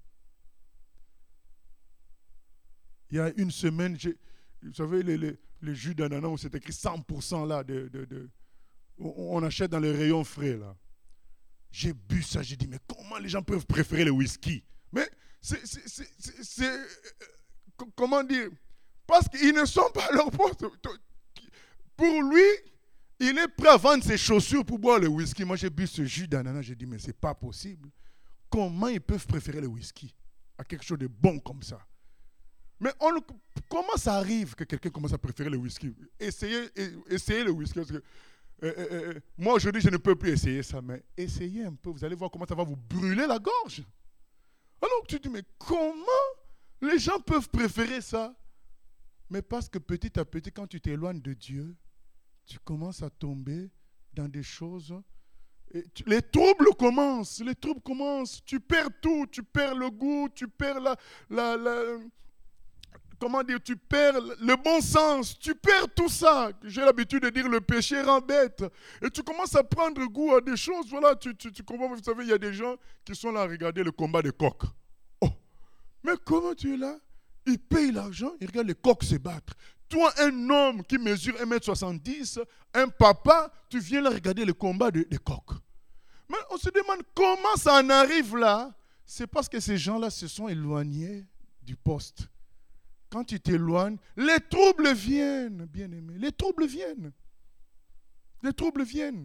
Il y a une semaine, vous savez, les, les, les jus d'ananas où c'est écrit cent pour cent là, de, de, de, on achète dans les rayons frais là. J'ai bu ça, j'ai dit, mais comment les gens peuvent préférer le whisky? Mais c'est, c'est, c'est, c'est, c'est comment dire? Parce qu'ils ne sont pas à leur poste. Pour lui, il est prêt à vendre ses chaussures pour boire le whisky. Moi, j'ai bu ce jus d'ananas, j'ai dit, mais c'est pas possible. Comment ils peuvent préférer le whisky à quelque chose de bon comme ça? Mais on, comment ça arrive que quelqu'un commence à préférer le whisky? Essayez, essayez le whisky. Parce que, euh, euh, moi, aujourd'hui, je ne peux plus essayer ça, mais essayez un peu. Vous allez voir comment ça va vous brûler la gorge. Alors tu dis, mais comment les gens peuvent préférer ça? Mais parce que petit à petit, quand tu t'éloignes de Dieu, tu commences à tomber dans des choses. Et tu, les troubles commencent. Les troubles commencent. Tu perds tout. Tu perds le goût. Tu perds la... la, la comment dire, tu perds le bon sens, tu perds tout ça. J'ai l'habitude de dire le péché rend bête. Et tu commences à prendre goût à des choses. Voilà, tu, tu, tu comprends, vous savez, il y a des gens qui sont là à regarder le combat des coqs. Oh, mais comment tu es là? il paye l'argent, il regarde les coqs se battre. Toi, un homme qui mesure un mètre soixante-dix, un papa, tu viens là regarder le combat de, des coqs. Mais on se demande comment ça en arrive là. C'est parce que ces gens-là se sont éloignés du poste. Quand tu t'éloignes, les troubles viennent, bien-aimés. Les troubles viennent. Les troubles viennent.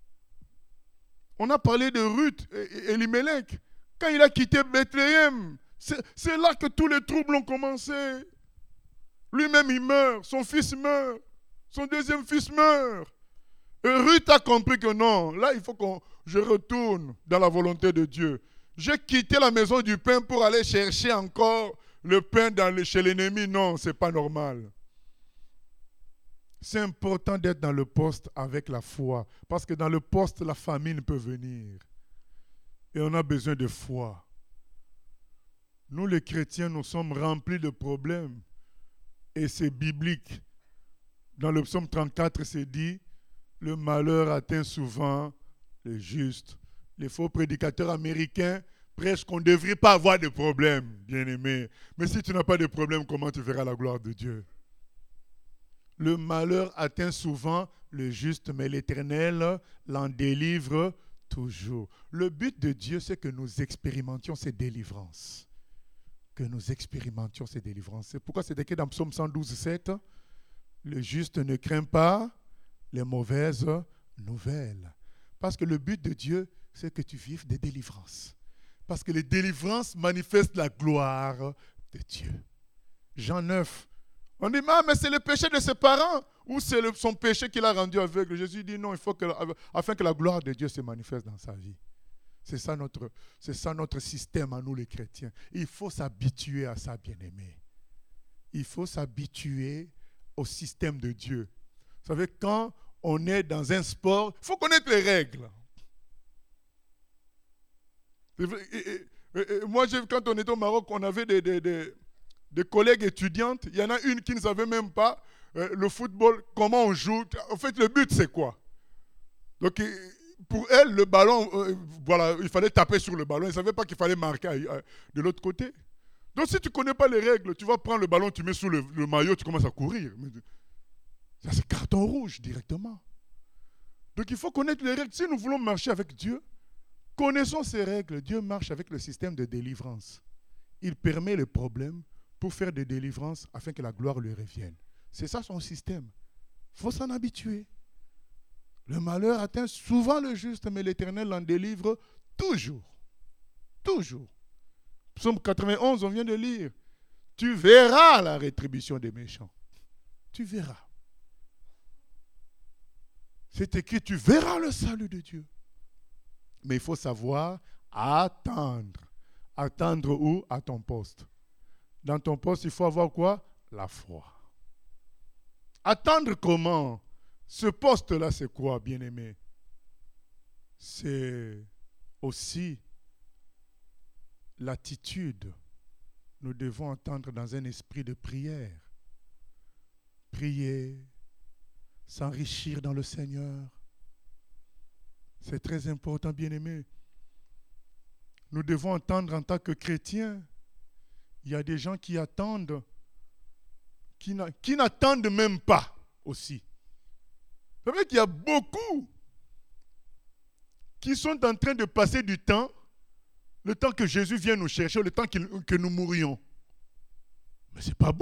On a parlé de Ruth et Elimelech. Quand il a quitté Bethléem, c'est, c'est là que tous les troubles ont commencé. Lui-même, il meurt. Son fils meurt. Son deuxième fils meurt. Et Ruth a compris que non, là, il faut que je retourne dans la volonté de Dieu. J'ai quitté la maison du pain pour aller chercher encore le pain dans le, chez l'ennemi. Non, ce n'est pas normal. C'est important d'être dans le poste avec la foi. Parce que dans le poste, la famine peut venir. Et on a besoin de foi. Nous, les chrétiens, nous sommes remplis de problèmes. Et c'est biblique. Dans le psaume trente-quatre, c'est dit, le malheur atteint souvent les justes. Les faux prédicateurs américains prêchent qu'on ne devrait pas avoir de problème, bien-aimé. Mais si tu n'as pas de problème, comment tu verras la gloire de Dieu? Le malheur atteint souvent le juste, mais l'Éternel l'en délivre toujours. Le but de Dieu, c'est que nous expérimentions ces délivrances. Que nous expérimentions ces délivrances. C'est pourquoi c'est écrit dans Psaume cent douze, sept. Le juste ne craint pas les mauvaises nouvelles. Parce que le but de Dieu, c'est que tu vives des délivrances. Parce que les délivrances manifestent la gloire de Dieu. Jean neuf. On dit, ah, mais c'est le péché de ses parents ou c'est le, son péché qui l'a rendu aveugle. Jésus dit non, il faut que, afin que la gloire de Dieu se manifeste dans sa vie. C'est ça notre, c'est ça notre système à nous les chrétiens. Il faut s'habituer à ça, bien-aimé. Il faut s'habituer au système de Dieu. Vous savez, quand on est dans un sport, il faut connaître les règles. Et, et, et, et, moi, quand on était au Maroc, on avait des... des, des des collègues étudiantes, il y en a une qui ne savait même pas euh, le football, comment on joue. En fait, le but, c'est quoi? Donc, pour elle, le ballon, euh, voilà, il fallait taper sur le ballon. Elle ne savait pas qu'il fallait marquer euh, de l'autre côté. Donc, si tu ne connais pas les règles, tu vas prendre le ballon, tu mets sous le, le maillot, tu commences à courir. Ça, c'est carton rouge directement. Donc, il faut connaître les règles. Si nous voulons marcher avec Dieu, connaissons ces règles. Dieu marche avec le système de délivrance. Il permet les problèmes pour faire des délivrances afin que la gloire lui revienne. C'est ça son système. Il faut s'en habituer. Le malheur atteint souvent le juste, mais l'Éternel l'en délivre toujours. Toujours. Psaume quatre-vingt-onze, on vient de lire. Tu verras la rétribution des méchants. Tu verras. C'est écrit, tu verras le salut de Dieu. Mais il faut savoir attendre. Attendre où? À ton poste. Dans ton poste, il faut avoir quoi? La foi. Attendre comment? Ce poste-là, c'est quoi, bien-aimé? C'est aussi l'attitude. Nous devons attendre dans un esprit de prière. Prier, s'enrichir dans le Seigneur. C'est très important, bien-aimé. Nous devons attendre en tant que chrétiens. Il y a des gens qui attendent, qui, n'a, qui n'attendent même pas aussi. Vous savez qu'il y a beaucoup qui sont en train de passer du temps, le temps que Jésus vient nous chercher, le temps que nous mourions. Mais ce n'est pas bon.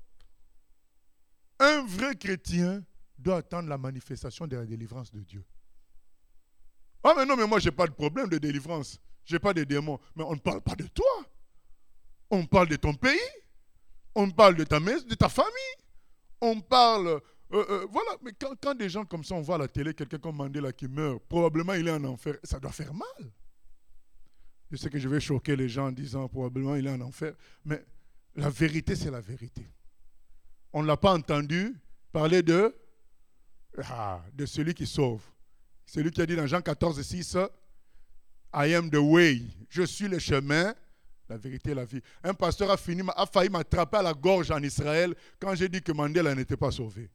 Un vrai chrétien doit attendre la manifestation de la délivrance de Dieu. Ah mais non, mais moi je n'ai pas de problème de délivrance. Je n'ai pas de démons. Mais on ne parle pas de toi. On parle de ton pays, on parle de ta maison, de ta famille, on parle... Euh, euh, voilà, mais quand, quand des gens comme ça, on voit à la télé quelqu'un comme Mandela qui meurt, probablement il est en enfer, ça doit faire mal. Je sais que je vais choquer les gens en disant probablement il est en enfer, mais la vérité, c'est la vérité. On ne l'a pas entendu parler de, ah, de celui qui sauve. Celui qui a dit dans Jean quatorze, six, I am the way, je suis le chemin, la vérité et la vie. Un pasteur a, fini, a failli m'attraper à la gorge en Israël quand j'ai dit que Mandela n'était pas sauvé.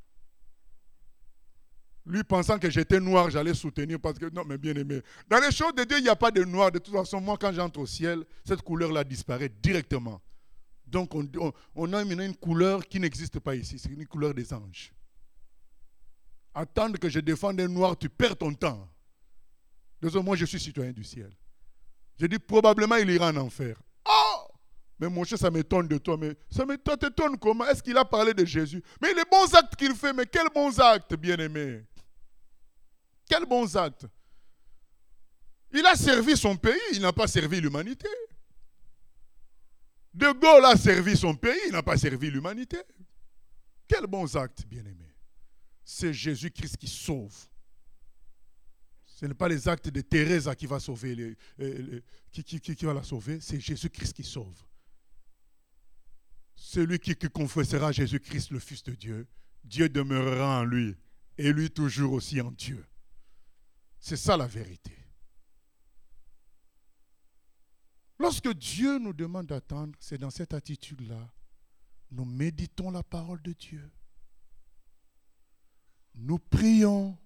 Lui pensant que j'étais noir, j'allais soutenir parce que, non mais bien aimé, dans les choses de Dieu, il n'y a pas de noir. De toute façon, moi quand j'entre au ciel, cette couleur-là disparaît directement. Donc on, on, on a maintenant une couleur qui n'existe pas ici, c'est une couleur des anges. Attendre que je défende un noir, tu perds ton temps. Désolé, moi je suis citoyen du ciel. Je dis probablement il ira en enfer. Oh! Mais mon cher, ça m'étonne de toi. Mais ça m'étonne comment? Est-ce qu'il a parlé de Jésus? Mais les bons actes qu'il fait, mais quels bons actes, bien-aimé? Quels bons actes? Il a servi son pays, il n'a pas servi l'humanité. De Gaulle a servi son pays, il n'a pas servi l'humanité. Quels bons actes, bien-aimé? C'est Jésus-Christ qui sauve. Ce n'est pas les actes de Thérèse qui va sauver, les, les, les, qui, qui, qui, qui va la sauver, c'est Jésus-Christ qui sauve. Celui qui, qui confessera Jésus-Christ, le Fils de Dieu, Dieu demeurera en lui, et lui toujours aussi en Dieu. C'est ça la vérité. Lorsque Dieu nous demande d'attendre, c'est dans cette attitude-là, nous méditons la parole de Dieu. Nous prions.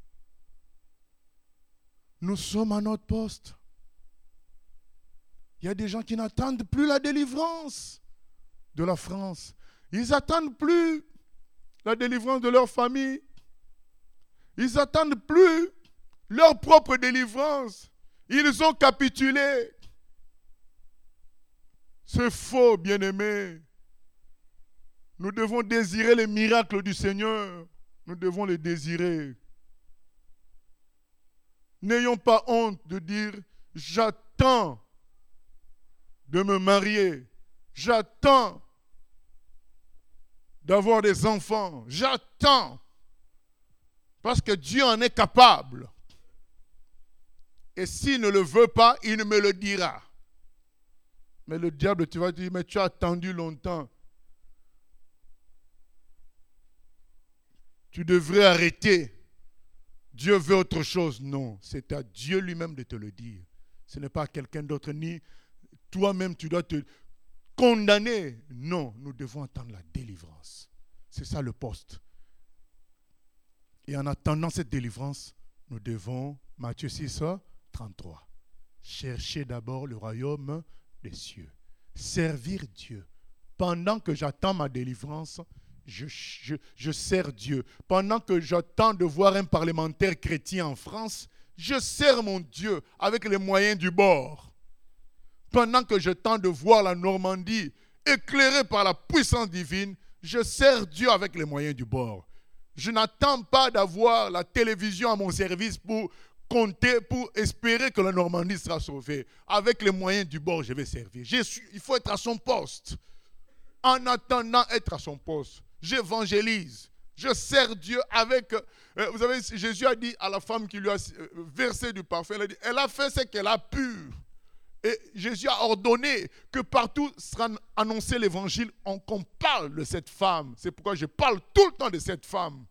Nous sommes à notre poste. Il y a des gens qui n'attendent plus la délivrance de la France. Ils n'attendent plus la délivrance de leur famille. Ils n'attendent plus leur propre délivrance. Ils ont capitulé. C'est faux, bien-aimés. Nous devons désirer les miracles du Seigneur. Nous devons les désirer. N'ayons pas honte de dire « J'attends de me marier. J'attends d'avoir des enfants. J'attends. » Parce que Dieu en est capable. Et s'il ne le veut pas, il me le dira. Mais le diable, tu vas dire, mais tu as attendu longtemps. Tu devrais arrêter. Dieu veut autre chose. Non, c'est à Dieu lui-même de te le dire. Ce n'est pas à quelqu'un d'autre, ni toi-même tu dois te condamner. Non, nous devons attendre la délivrance. C'est ça le poste. Et en attendant cette délivrance, nous devons, Matthieu six, trente-trois, chercher d'abord le royaume des cieux. Servir Dieu. Pendant que j'attends ma délivrance, Je, je, je sers Dieu. Pendant que j'attends de voir un parlementaire chrétien en France, je sers mon Dieu avec les moyens du bord. Pendant que j'attends de voir la Normandie éclairée par la puissance divine, je sers Dieu avec les moyens du bord. Je n'attends pas d'avoir la télévision à mon service pour compter, pour espérer que la Normandie sera sauvée. Avec les moyens du bord, je vais servir. Je suis, il faut être à son poste. En attendant être à son poste, j'évangélise, je sers Dieu avec... Euh, vous savez, Jésus a dit à la femme qui lui a versé du parfum, elle a dit, elle a fait ce qu'elle a pu. Et Jésus a ordonné que partout sera annoncé l'évangile, on, qu'on parle de cette femme. C'est pourquoi je parle tout le temps de cette femme.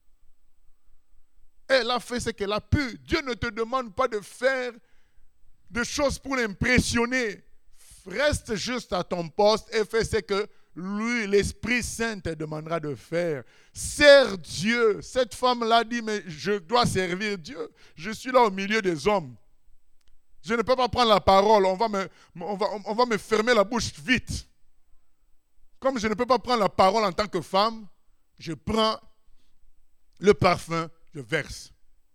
Elle a fait ce qu'elle a pu. Dieu ne te demande pas de faire des choses pour l'impressionner. Reste juste à ton poste et fais ce que lui, l'Esprit Saint, te demandera de faire. Sers Dieu. Cette femme-là dit, mais je dois servir Dieu. Je suis là au milieu des hommes. Je ne peux pas prendre la parole. On va me, on va, on va me fermer la bouche vite. Comme je ne peux pas prendre la parole en tant que femme, je prends le parfum, je verse.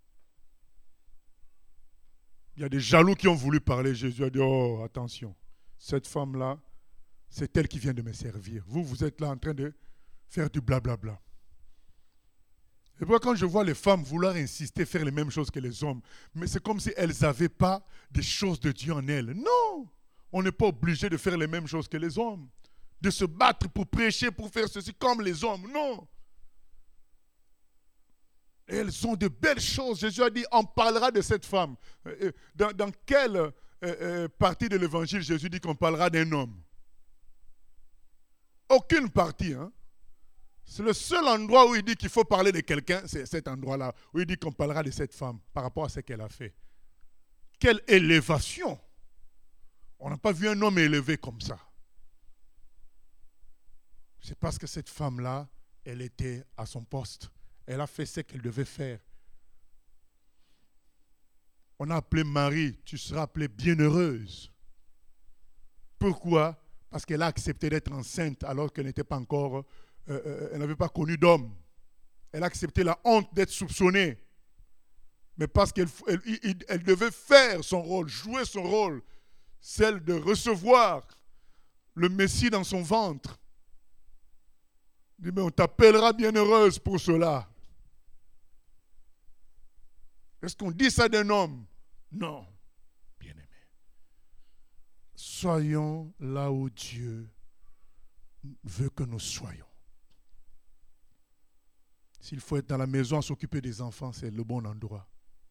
Il y a des jaloux qui ont voulu parler. Jésus a dit, oh, attention. Cette femme-là, c'est elle qui vient de me servir. Vous, vous êtes là en train de faire du blablabla. Et puis quand je vois les femmes vouloir insister, faire les mêmes choses que les hommes, mais c'est comme si elles n'avaient pas des choses de Dieu en elles. Non, on n'est pas obligé de faire les mêmes choses que les hommes. De se battre pour prêcher, pour faire ceci comme les hommes. Non. Et elles ont de belles choses. Jésus a dit, on parlera de cette femme. Dans, dans quelle euh, euh, partie de l'évangile Jésus dit qu'on parlera d'un homme? Aucune partie. Hein? C'est le seul endroit où il dit qu'il faut parler de quelqu'un, c'est cet endroit-là, où il dit qu'on parlera de cette femme par rapport à ce qu'elle a fait. Quelle élévation! On n'a pas vu un homme élevé comme ça. C'est parce que cette femme-là, elle était à son poste. Elle a fait ce qu'elle devait faire. On a appelé Marie, tu seras appelée bienheureuse. Pourquoi? Parce qu'elle a accepté d'être enceinte alors qu'elle n'était pas encore, euh, euh, elle n'avait pas connu d'homme. Elle a accepté la honte d'être soupçonnée. Mais parce qu'elle elle, elle devait faire son rôle, jouer son rôle, celle de recevoir le Messie dans son ventre. Il dit, mais on t'appellera bienheureuse pour cela. Est-ce qu'on dit ça d'un homme? Non, bien-aimé. Soyons là où Dieu veut que nous soyons. S'il faut être dans la maison à s'occuper des enfants, c'est le bon endroit.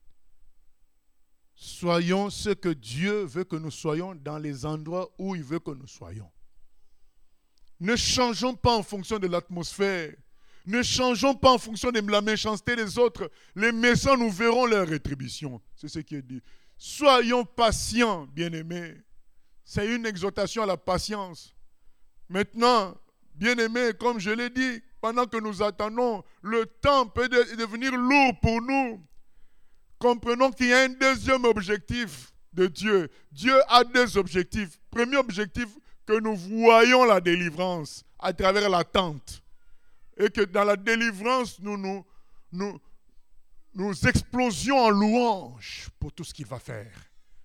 Soyons ce que Dieu veut que nous soyons dans les endroits où il veut que nous soyons. Ne changeons pas en fonction de l'atmosphère. Ne changeons pas en fonction de la méchanceté des autres. Les méchants, nous verrons leur rétribution. C'est ce qui est dit. Soyons patients, bien-aimés. C'est une exhortation à la patience. Maintenant, bien-aimés, comme je l'ai dit, pendant que nous attendons, le temps peut devenir lourd pour nous. Comprenons qu'il y a un deuxième objectif de Dieu. Dieu a deux objectifs. Premier objectif, que nous voyons la délivrance à travers l'attente. Et que dans la délivrance, nous nous, nous, nous explosions en louange pour tout ce qu'il va faire.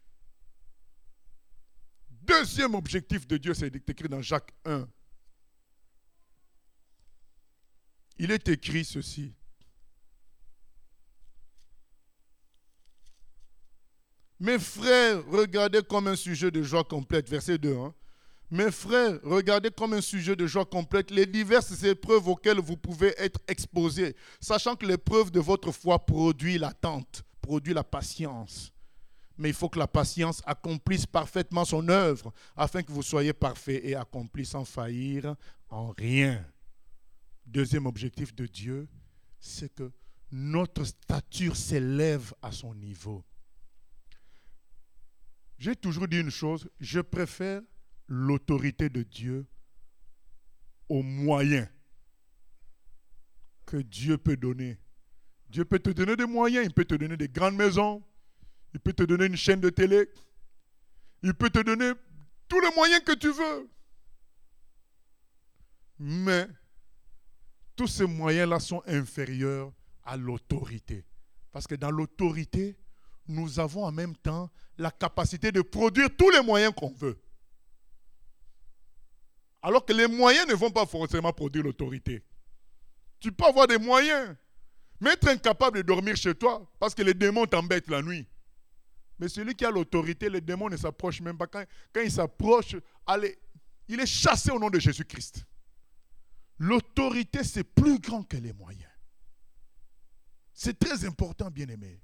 Deuxième objectif de Dieu, c'est écrit dans Jacques un. Il est écrit ceci. Mes frères, regardez comme un sujet de joie complète. Verset deux. Hein. Mes frères, regardez comme un sujet de joie complète les diverses épreuves auxquelles vous pouvez être exposés, sachant que l'épreuve de votre foi produit l'attente, produit la patience. Mais il faut que la patience accomplisse parfaitement son œuvre, afin que vous soyez parfaits et accomplis sans faillir en rien. Deuxième objectif de Dieu, c'est que notre stature s'élève à son niveau. J'ai toujours dit une chose, je préfère l'autorité de Dieu aux moyens que Dieu peut donner. Dieu peut te donner des moyens, il peut te donner des grandes maisons, il peut te donner une chaîne de télé, il peut te donner tous les moyens que tu veux. Mais tous ces moyens-là sont inférieurs à l'autorité. Parce que dans l'autorité, nous avons en même temps la capacité de produire tous les moyens qu'on veut. Alors que les moyens ne vont pas forcément produire l'autorité. Tu peux avoir des moyens, mais être incapable de dormir chez toi parce que les démons t'embêtent la nuit. Mais celui qui a l'autorité, les démons ne s'approchent même pas. Quand, quand il s'approche, allez, il est chassé au nom de Jésus-Christ. L'autorité, c'est plus grand que les moyens. C'est très important, bien-aimé.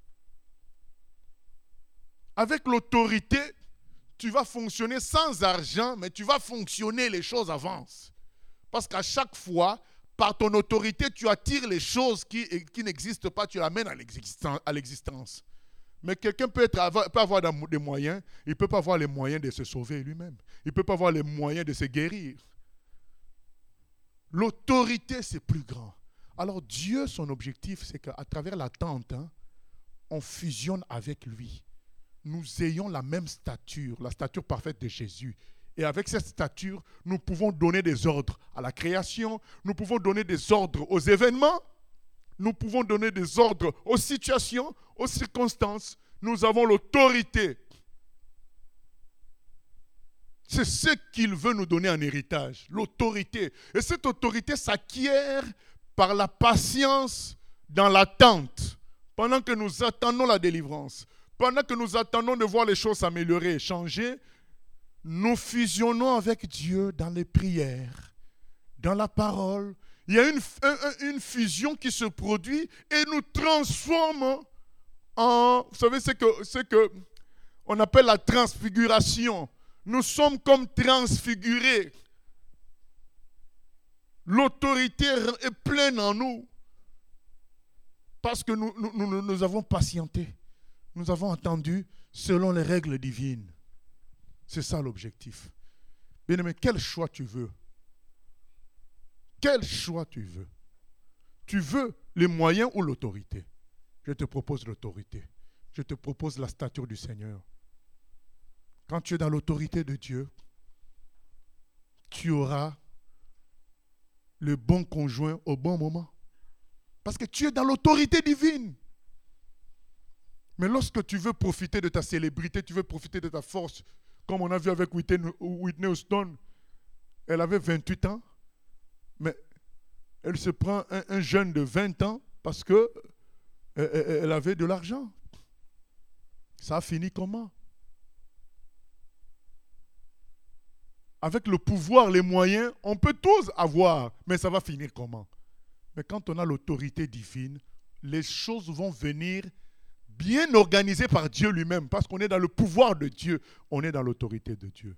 Avec l'autorité, tu vas fonctionner sans argent, mais tu vas fonctionner, les choses avancent. Parce qu'à chaque fois, par ton autorité, tu attires les choses qui, qui n'existent pas, tu l'amènes à l'existence. Mais quelqu'un peut, être, peut avoir des moyens, il ne peut pas avoir les moyens de se sauver lui-même. Il ne peut pas avoir les moyens de se guérir. L'autorité, c'est plus grand. Alors Dieu, son objectif, c'est qu'à travers l'attente, hein, on fusionne avec lui. Nous ayons la même stature, la stature parfaite de Jésus. Et avec cette stature, nous pouvons donner des ordres à la création, nous pouvons donner des ordres aux événements, nous pouvons donner des ordres aux situations, aux circonstances. Nous avons l'autorité. C'est ce qu'il veut nous donner en héritage, l'autorité. Et cette autorité s'acquiert par la patience dans l'attente, pendant que nous attendons la délivrance. Pendant que nous attendons de voir les choses s'améliorer et changer, nous fusionnons avec Dieu dans les prières, dans la parole. Il y a une, une fusion qui se produit et nous transforme en, vous savez, c'est que, c'est que on appelle la transfiguration. Nous sommes comme transfigurés. L'autorité est pleine en nous parce que nous, nous, nous, nous avons patienté. Nous avons entendu selon les règles divines. C'est ça l'objectif. Bien-aimé, quel choix tu veux? Quel choix tu veux? Tu veux les moyens ou l'autorité? Je te propose l'autorité. Je te propose la stature du Seigneur. Quand tu es dans l'autorité de Dieu, tu auras le bon conjoint au bon moment. Parce que tu es dans l'autorité divine. Mais lorsque tu veux profiter de ta célébrité, tu veux profiter de ta force, comme on a vu avec Whitney, Whitney Houston, elle avait vingt-huit ans, mais elle se prend un, un jeune de vingt ans parce qu'elle elle avait de l'argent. Ça a fini comment? Avec le pouvoir, les moyens, on peut tous avoir, mais ça va finir comment? Mais quand on a l'autorité divine, les choses vont venir bien organisées par Dieu lui-même, parce qu'on est dans le pouvoir de Dieu, on est dans l'autorité de Dieu.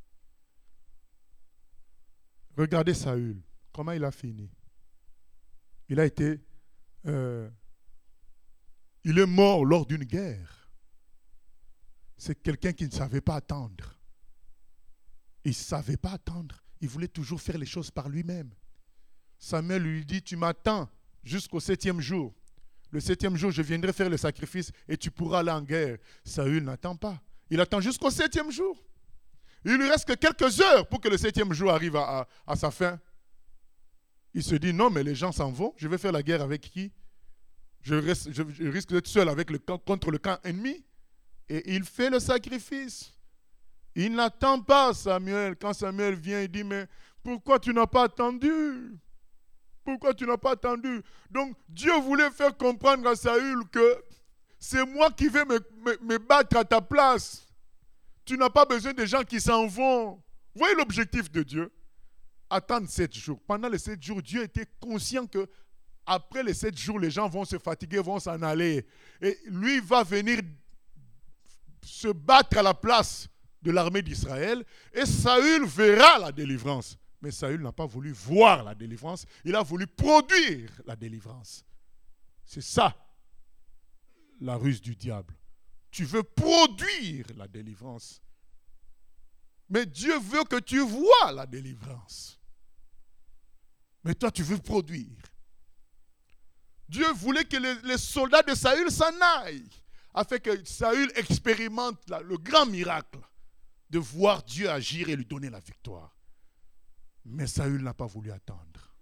Regardez Saül, comment il a fini. Il a été, euh, il est mort lors d'une guerre. C'est quelqu'un qui ne savait pas attendre. Il ne savait pas attendre. Il voulait toujours faire les choses par lui-même. Samuel lui dit, tu m'attends jusqu'au septième jour. Le septième jour, je viendrai faire le sacrifice et tu pourras aller en guerre. Saül n'attend pas. Il attend jusqu'au septième jour. Il lui reste que quelques heures pour que le septième jour arrive à, à, à sa fin. Il se dit, non, mais les gens s'en vont. Je vais faire la guerre avec qui? je, reste, je, je risque d'être seul avec le camp, contre le camp ennemi. Et il fait le sacrifice. Il n'attend pas Samuel. Quand Samuel vient, il dit, mais pourquoi tu n'as pas attendu? Pourquoi tu n'as pas attendu? Donc, Dieu voulait faire comprendre à Saül que c'est moi qui vais me, me, me battre à ta place. Tu n'as pas besoin de gens qui s'en vont. Vous voyez l'objectif de Dieu? Attendre sept jours. Pendant les sept jours, Dieu était conscient que après les sept jours, les gens vont se fatiguer, vont s'en aller. Et lui va venir se battre à la place de l'armée d'Israël. Et Saül verra la délivrance. Mais Saül n'a pas voulu voir la délivrance. Il a voulu produire la délivrance. C'est ça, la ruse du diable. Tu veux produire la délivrance. Mais Dieu veut que tu vois la délivrance. Mais toi, tu veux produire. Dieu voulait que les, les soldats de Saül s'en aillent, afin que Saül expérimente la, le grand miracle de voir Dieu agir et lui donner la victoire. Mais Saül n'a pas voulu attendre.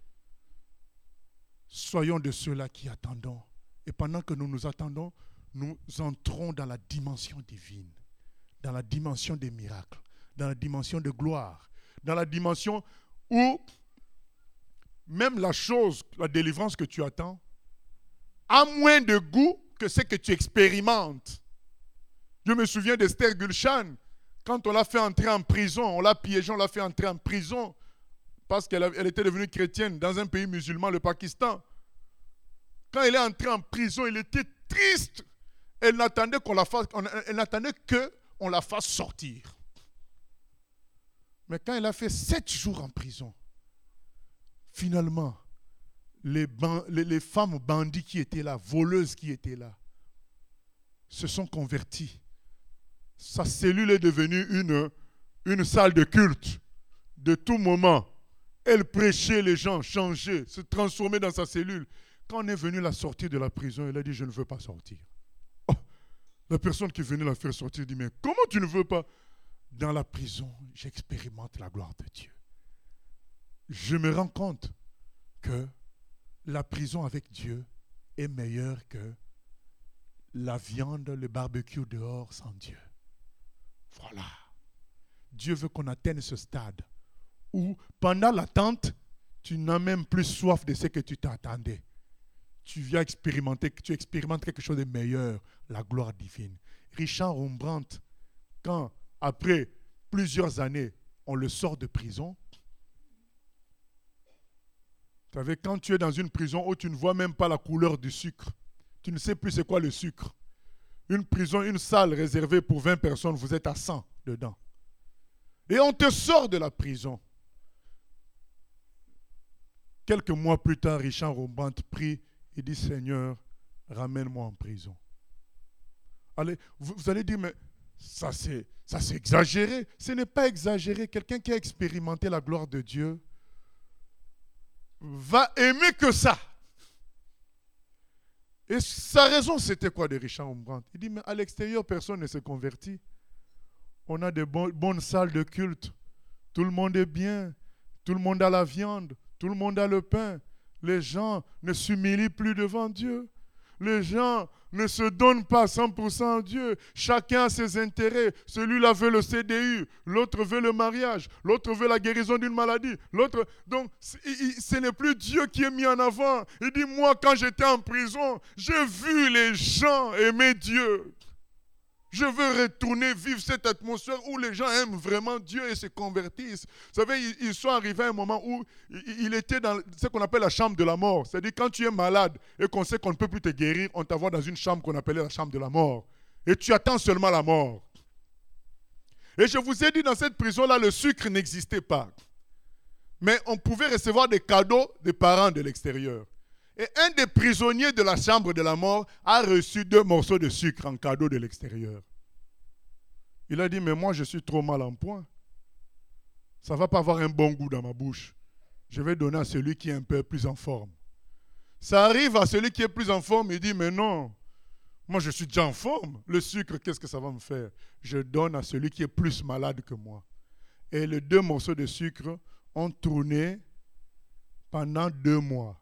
Soyons de ceux-là qui attendons. Et pendant que nous nous attendons, nous entrons dans la dimension divine, dans la dimension des miracles, dans la dimension de gloire, dans la dimension où même la chose, la délivrance que tu attends, a moins de goût que ce que tu expérimentes. Je me souviens d'Esther Gulshan, quand on l'a fait entrer en prison, on l'a piégé, on l'a fait entrer en prison parce qu'elle elle était devenue chrétienne dans un pays musulman, le Pakistan. Quand elle est entrée en prison, elle était triste. Elle n'attendait qu'on la fasse, elle n'attendait qu'on la fasse sortir. Mais quand elle a fait sept jours en prison, finalement, les, les, les femmes bandits qui étaient là, voleuses qui étaient là, se sont converties. Sa cellule est devenue une, une salle de culte. De tout moment, elle prêchait, les gens changeaient, se transformaient dans sa cellule. Quand on est venu la sortir de la prison, elle a dit, je ne veux pas sortir. Oh, la personne qui venait la faire sortir dit, mais comment tu ne veux pas? Dans la prison, j'expérimente la gloire de Dieu. Je me rends compte que la prison avec Dieu est meilleure que la viande, le barbecue dehors sans Dieu. Voilà. Dieu veut qu'on atteigne ce stade où, pendant l'attente, tu n'as même plus soif de ce que tu t'attendais. Tu viens expérimenter, tu expérimentes quelque chose de meilleur, la gloire divine. Richard Rembrandt, quand, après plusieurs années, on le sort de prison, vous savez, quand tu es dans une prison où tu ne vois même pas la couleur du sucre, tu ne sais plus c'est quoi le sucre. Une prison, une salle réservée pour vingt personnes, vous êtes à cent dedans. Et on te sort de la prison. Quelques mois plus tard, Richard Rembrandt prie et dit, Seigneur, ramène-moi en prison. Allez, vous, vous allez dire, mais ça c'est, ça c'est exagéré. Ce n'est pas exagéré. Quelqu'un qui a expérimenté la gloire de Dieu va aimer que ça. Et sa raison, c'était quoi de Richard Rembrandt? Il dit, mais à l'extérieur, personne ne se convertit. On a de bon, bonnes salles de culte. tout le monde est bien, tout le monde a la viande, tout le monde a le pain. Les gens ne s'humilient plus devant Dieu. Les gens ne se donnent pas cent pour cent à Dieu. Chacun a ses intérêts. Celui-là veut le C D U, l'autre veut le mariage, l'autre veut la guérison d'une maladie. L'autre, donc, ce n'est plus Dieu qui est mis en avant. Il dit, moi, quand j'étais en prison, j'ai vu les gens aimer Dieu. Je veux retourner vivre cette atmosphère où les gens aiment vraiment Dieu et se convertissent. Vous savez, ils sont arrivés à un moment où il était dans ce qu'on appelle la chambre de la mort. C'est-à-dire quand tu es malade et qu'on sait qu'on ne peut plus te guérir, on t'envoie dans une chambre qu'on appelait la chambre de la mort. Et tu attends seulement la mort. Et je vous ai dit, dans cette prison-là, le sucre n'existait pas. Mais on pouvait recevoir des cadeaux des parents de l'extérieur. Et un des prisonniers de la chambre de la mort a reçu deux morceaux de sucre en cadeau de l'extérieur. Il a dit, mais moi je suis trop mal en point. Ça ne va pas avoir un bon goût dans ma bouche. Je vais donner à celui qui est un peu plus en forme. Ça arrive à celui qui est plus en forme, il dit, mais non, moi je suis déjà en forme. Le sucre, qu'est-ce que ça va me faire? Je donne à celui qui est plus malade que moi. Et les deux morceaux de sucre ont tourné pendant deux mois.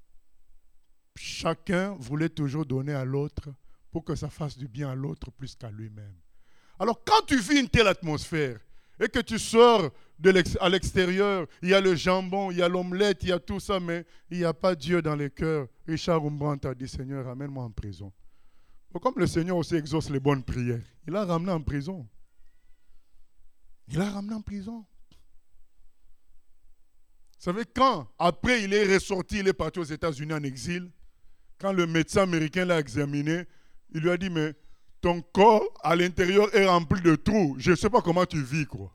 Chacun voulait toujours donner à l'autre pour que ça fasse du bien à l'autre plus qu'à lui-même. Alors quand tu vis une telle atmosphère et que tu sors de l'ex- à l'extérieur, il y a le jambon, il y a l'omelette, il y a tout ça, mais il n'y a pas Dieu dans les cœurs. Richard Rembrandt a dit, Seigneur, ramène-moi en prison. Donc, comme le Seigneur aussi exauce les bonnes prières, il l'a ramené en prison. Il l'a ramené en prison. Vous savez, quand, après il est ressorti, il est parti aux États-Unis en exil, quand le médecin américain l'a examiné, il lui a dit, mais ton corps à l'intérieur est rempli de trous. Je ne sais pas comment tu vis, quoi.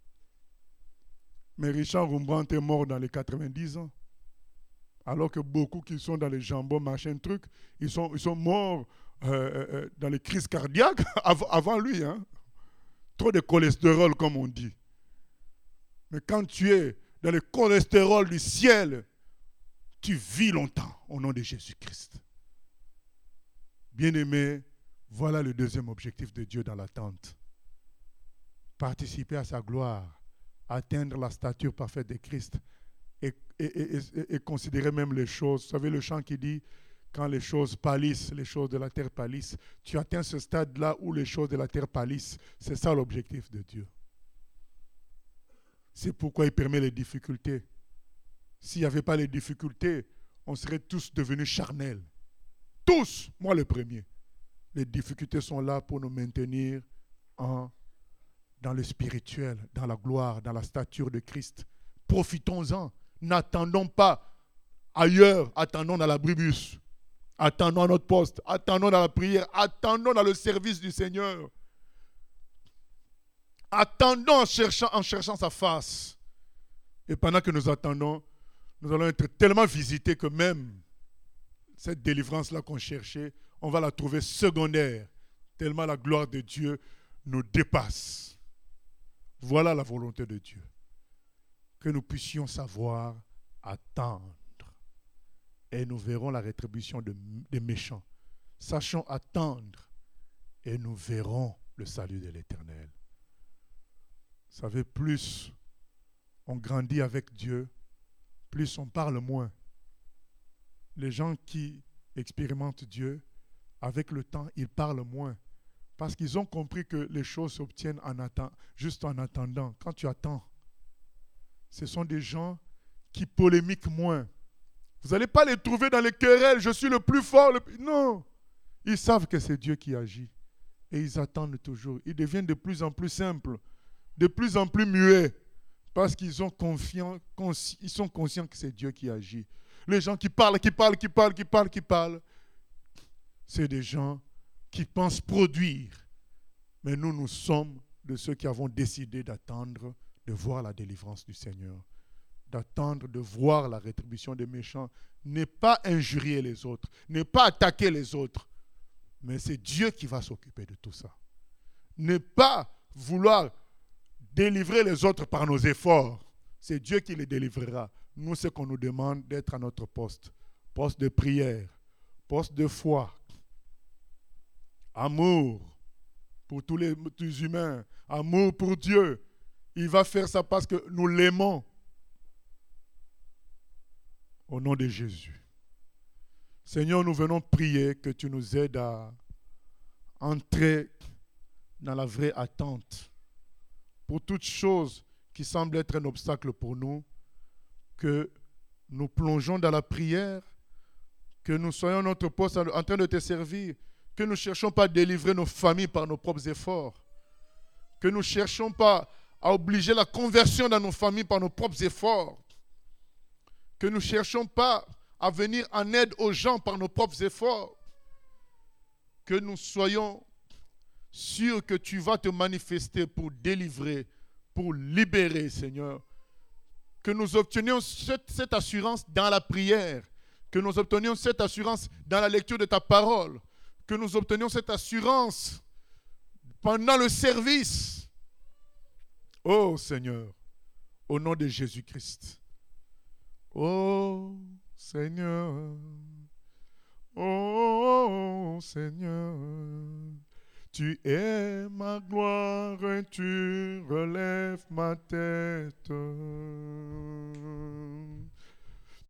Mais Richard Rembrandt est mort dans les quatre-vingt-dix ans. Alors que beaucoup qui sont dans les jambons, machin, truc, ils sont, ils sont morts euh, euh, dans les crises cardiaques avant, avant lui. Hein. Trop de cholestérol, comme on dit. Mais quand tu es dans le cholestérol du ciel, tu vis longtemps au nom de Jésus-Christ. Bien-aimé, voilà le deuxième objectif de Dieu dans l'attente. Participer à sa gloire, atteindre la stature parfaite de Christ et, et, et, et, et considérer même les choses. Vous savez le chant qui dit, quand les choses pâlissent, les choses de la terre pâlissent, tu atteins ce stade-là où les choses de la terre pâlissent. C'est ça l'objectif de Dieu. C'est pourquoi il permet les difficultés. S'il n'y avait pas les difficultés, on serait tous devenus charnels. Tous, moi le premier. Les difficultés sont là pour nous maintenir en, dans le spirituel, dans la gloire, dans la stature de Christ. Profitons-en. N'attendons pas ailleurs, attendons dans l'abribus. Attendons à notre poste, attendons dans la prière, attendons dans le service du Seigneur. Attendons en cherchant, en cherchant sa face. Et pendant que nous attendons, nous allons être tellement visités que même cette délivrance-là qu'on cherchait, on va la trouver secondaire, tellement la gloire de Dieu nous dépasse. Voilà la volonté de Dieu. Que nous puissions savoir attendre. Et nous verrons la rétribution de, des méchants. Sachons attendre et nous verrons le salut de l'Éternel. Vous savez, plus on grandit avec Dieu, plus on parle moins. Les gens qui expérimentent Dieu, avec le temps, ils parlent moins. Parce qu'ils ont compris que les choses s'obtiennent en attend, juste en attendant. Quand tu attends, ce sont des gens qui polémiquent moins. Vous n'allez pas les trouver dans les querelles, je suis le plus fort. Le plus... Non, ils savent que c'est Dieu qui agit. Et ils attendent toujours. Ils deviennent de plus en plus simples, de plus en plus muets. Parce qu'ils ont confiance, consci, ils sont conscients que c'est Dieu qui agit. Les gens qui parlent, qui parlent, qui parlent, qui parlent, qui parlent, c'est des gens qui pensent produire. Mais nous, nous sommes de ceux qui avons décidé d'attendre, de voir la délivrance du Seigneur. D'attendre, de voir la rétribution des méchants. N'est pas injurier les autres, n'est pas attaquer les autres. Mais c'est Dieu qui va s'occuper de tout ça. N'est pas vouloir délivrer les autres par nos efforts. C'est Dieu qui les délivrera. Nous, ce qu'on nous demande d'être à notre poste. Poste de prière, poste de foi, amour pour tous les, tous les humains, amour pour Dieu Il va faire ça parce que nous l'aimons. Au nom de Jésus. Seigneur, nous venons prier que tu nous aides à entrer dans la vraie attente. Pour toute chose qui semble être un obstacle pour nous, que nous plongeons dans la prière, que nous soyons à notre poste en train de te servir, que nous ne cherchons pas à délivrer nos familles par nos propres efforts, que nous ne cherchons pas à obliger la conversion dans nos familles par nos propres efforts, que nous ne cherchons pas à venir en aide aux gens par nos propres efforts, que nous soyons sûrs que tu vas te manifester pour délivrer, pour libérer, Seigneur. Que nous obtenions cette, cette assurance dans la prière, que nous obtenions cette assurance dans la lecture de ta parole, que nous obtenions cette assurance pendant le service. Oh Seigneur, au nom de Jésus-Christ. Oh Seigneur, oh Seigneur, tu es ma gloire et tu relèves ma tête.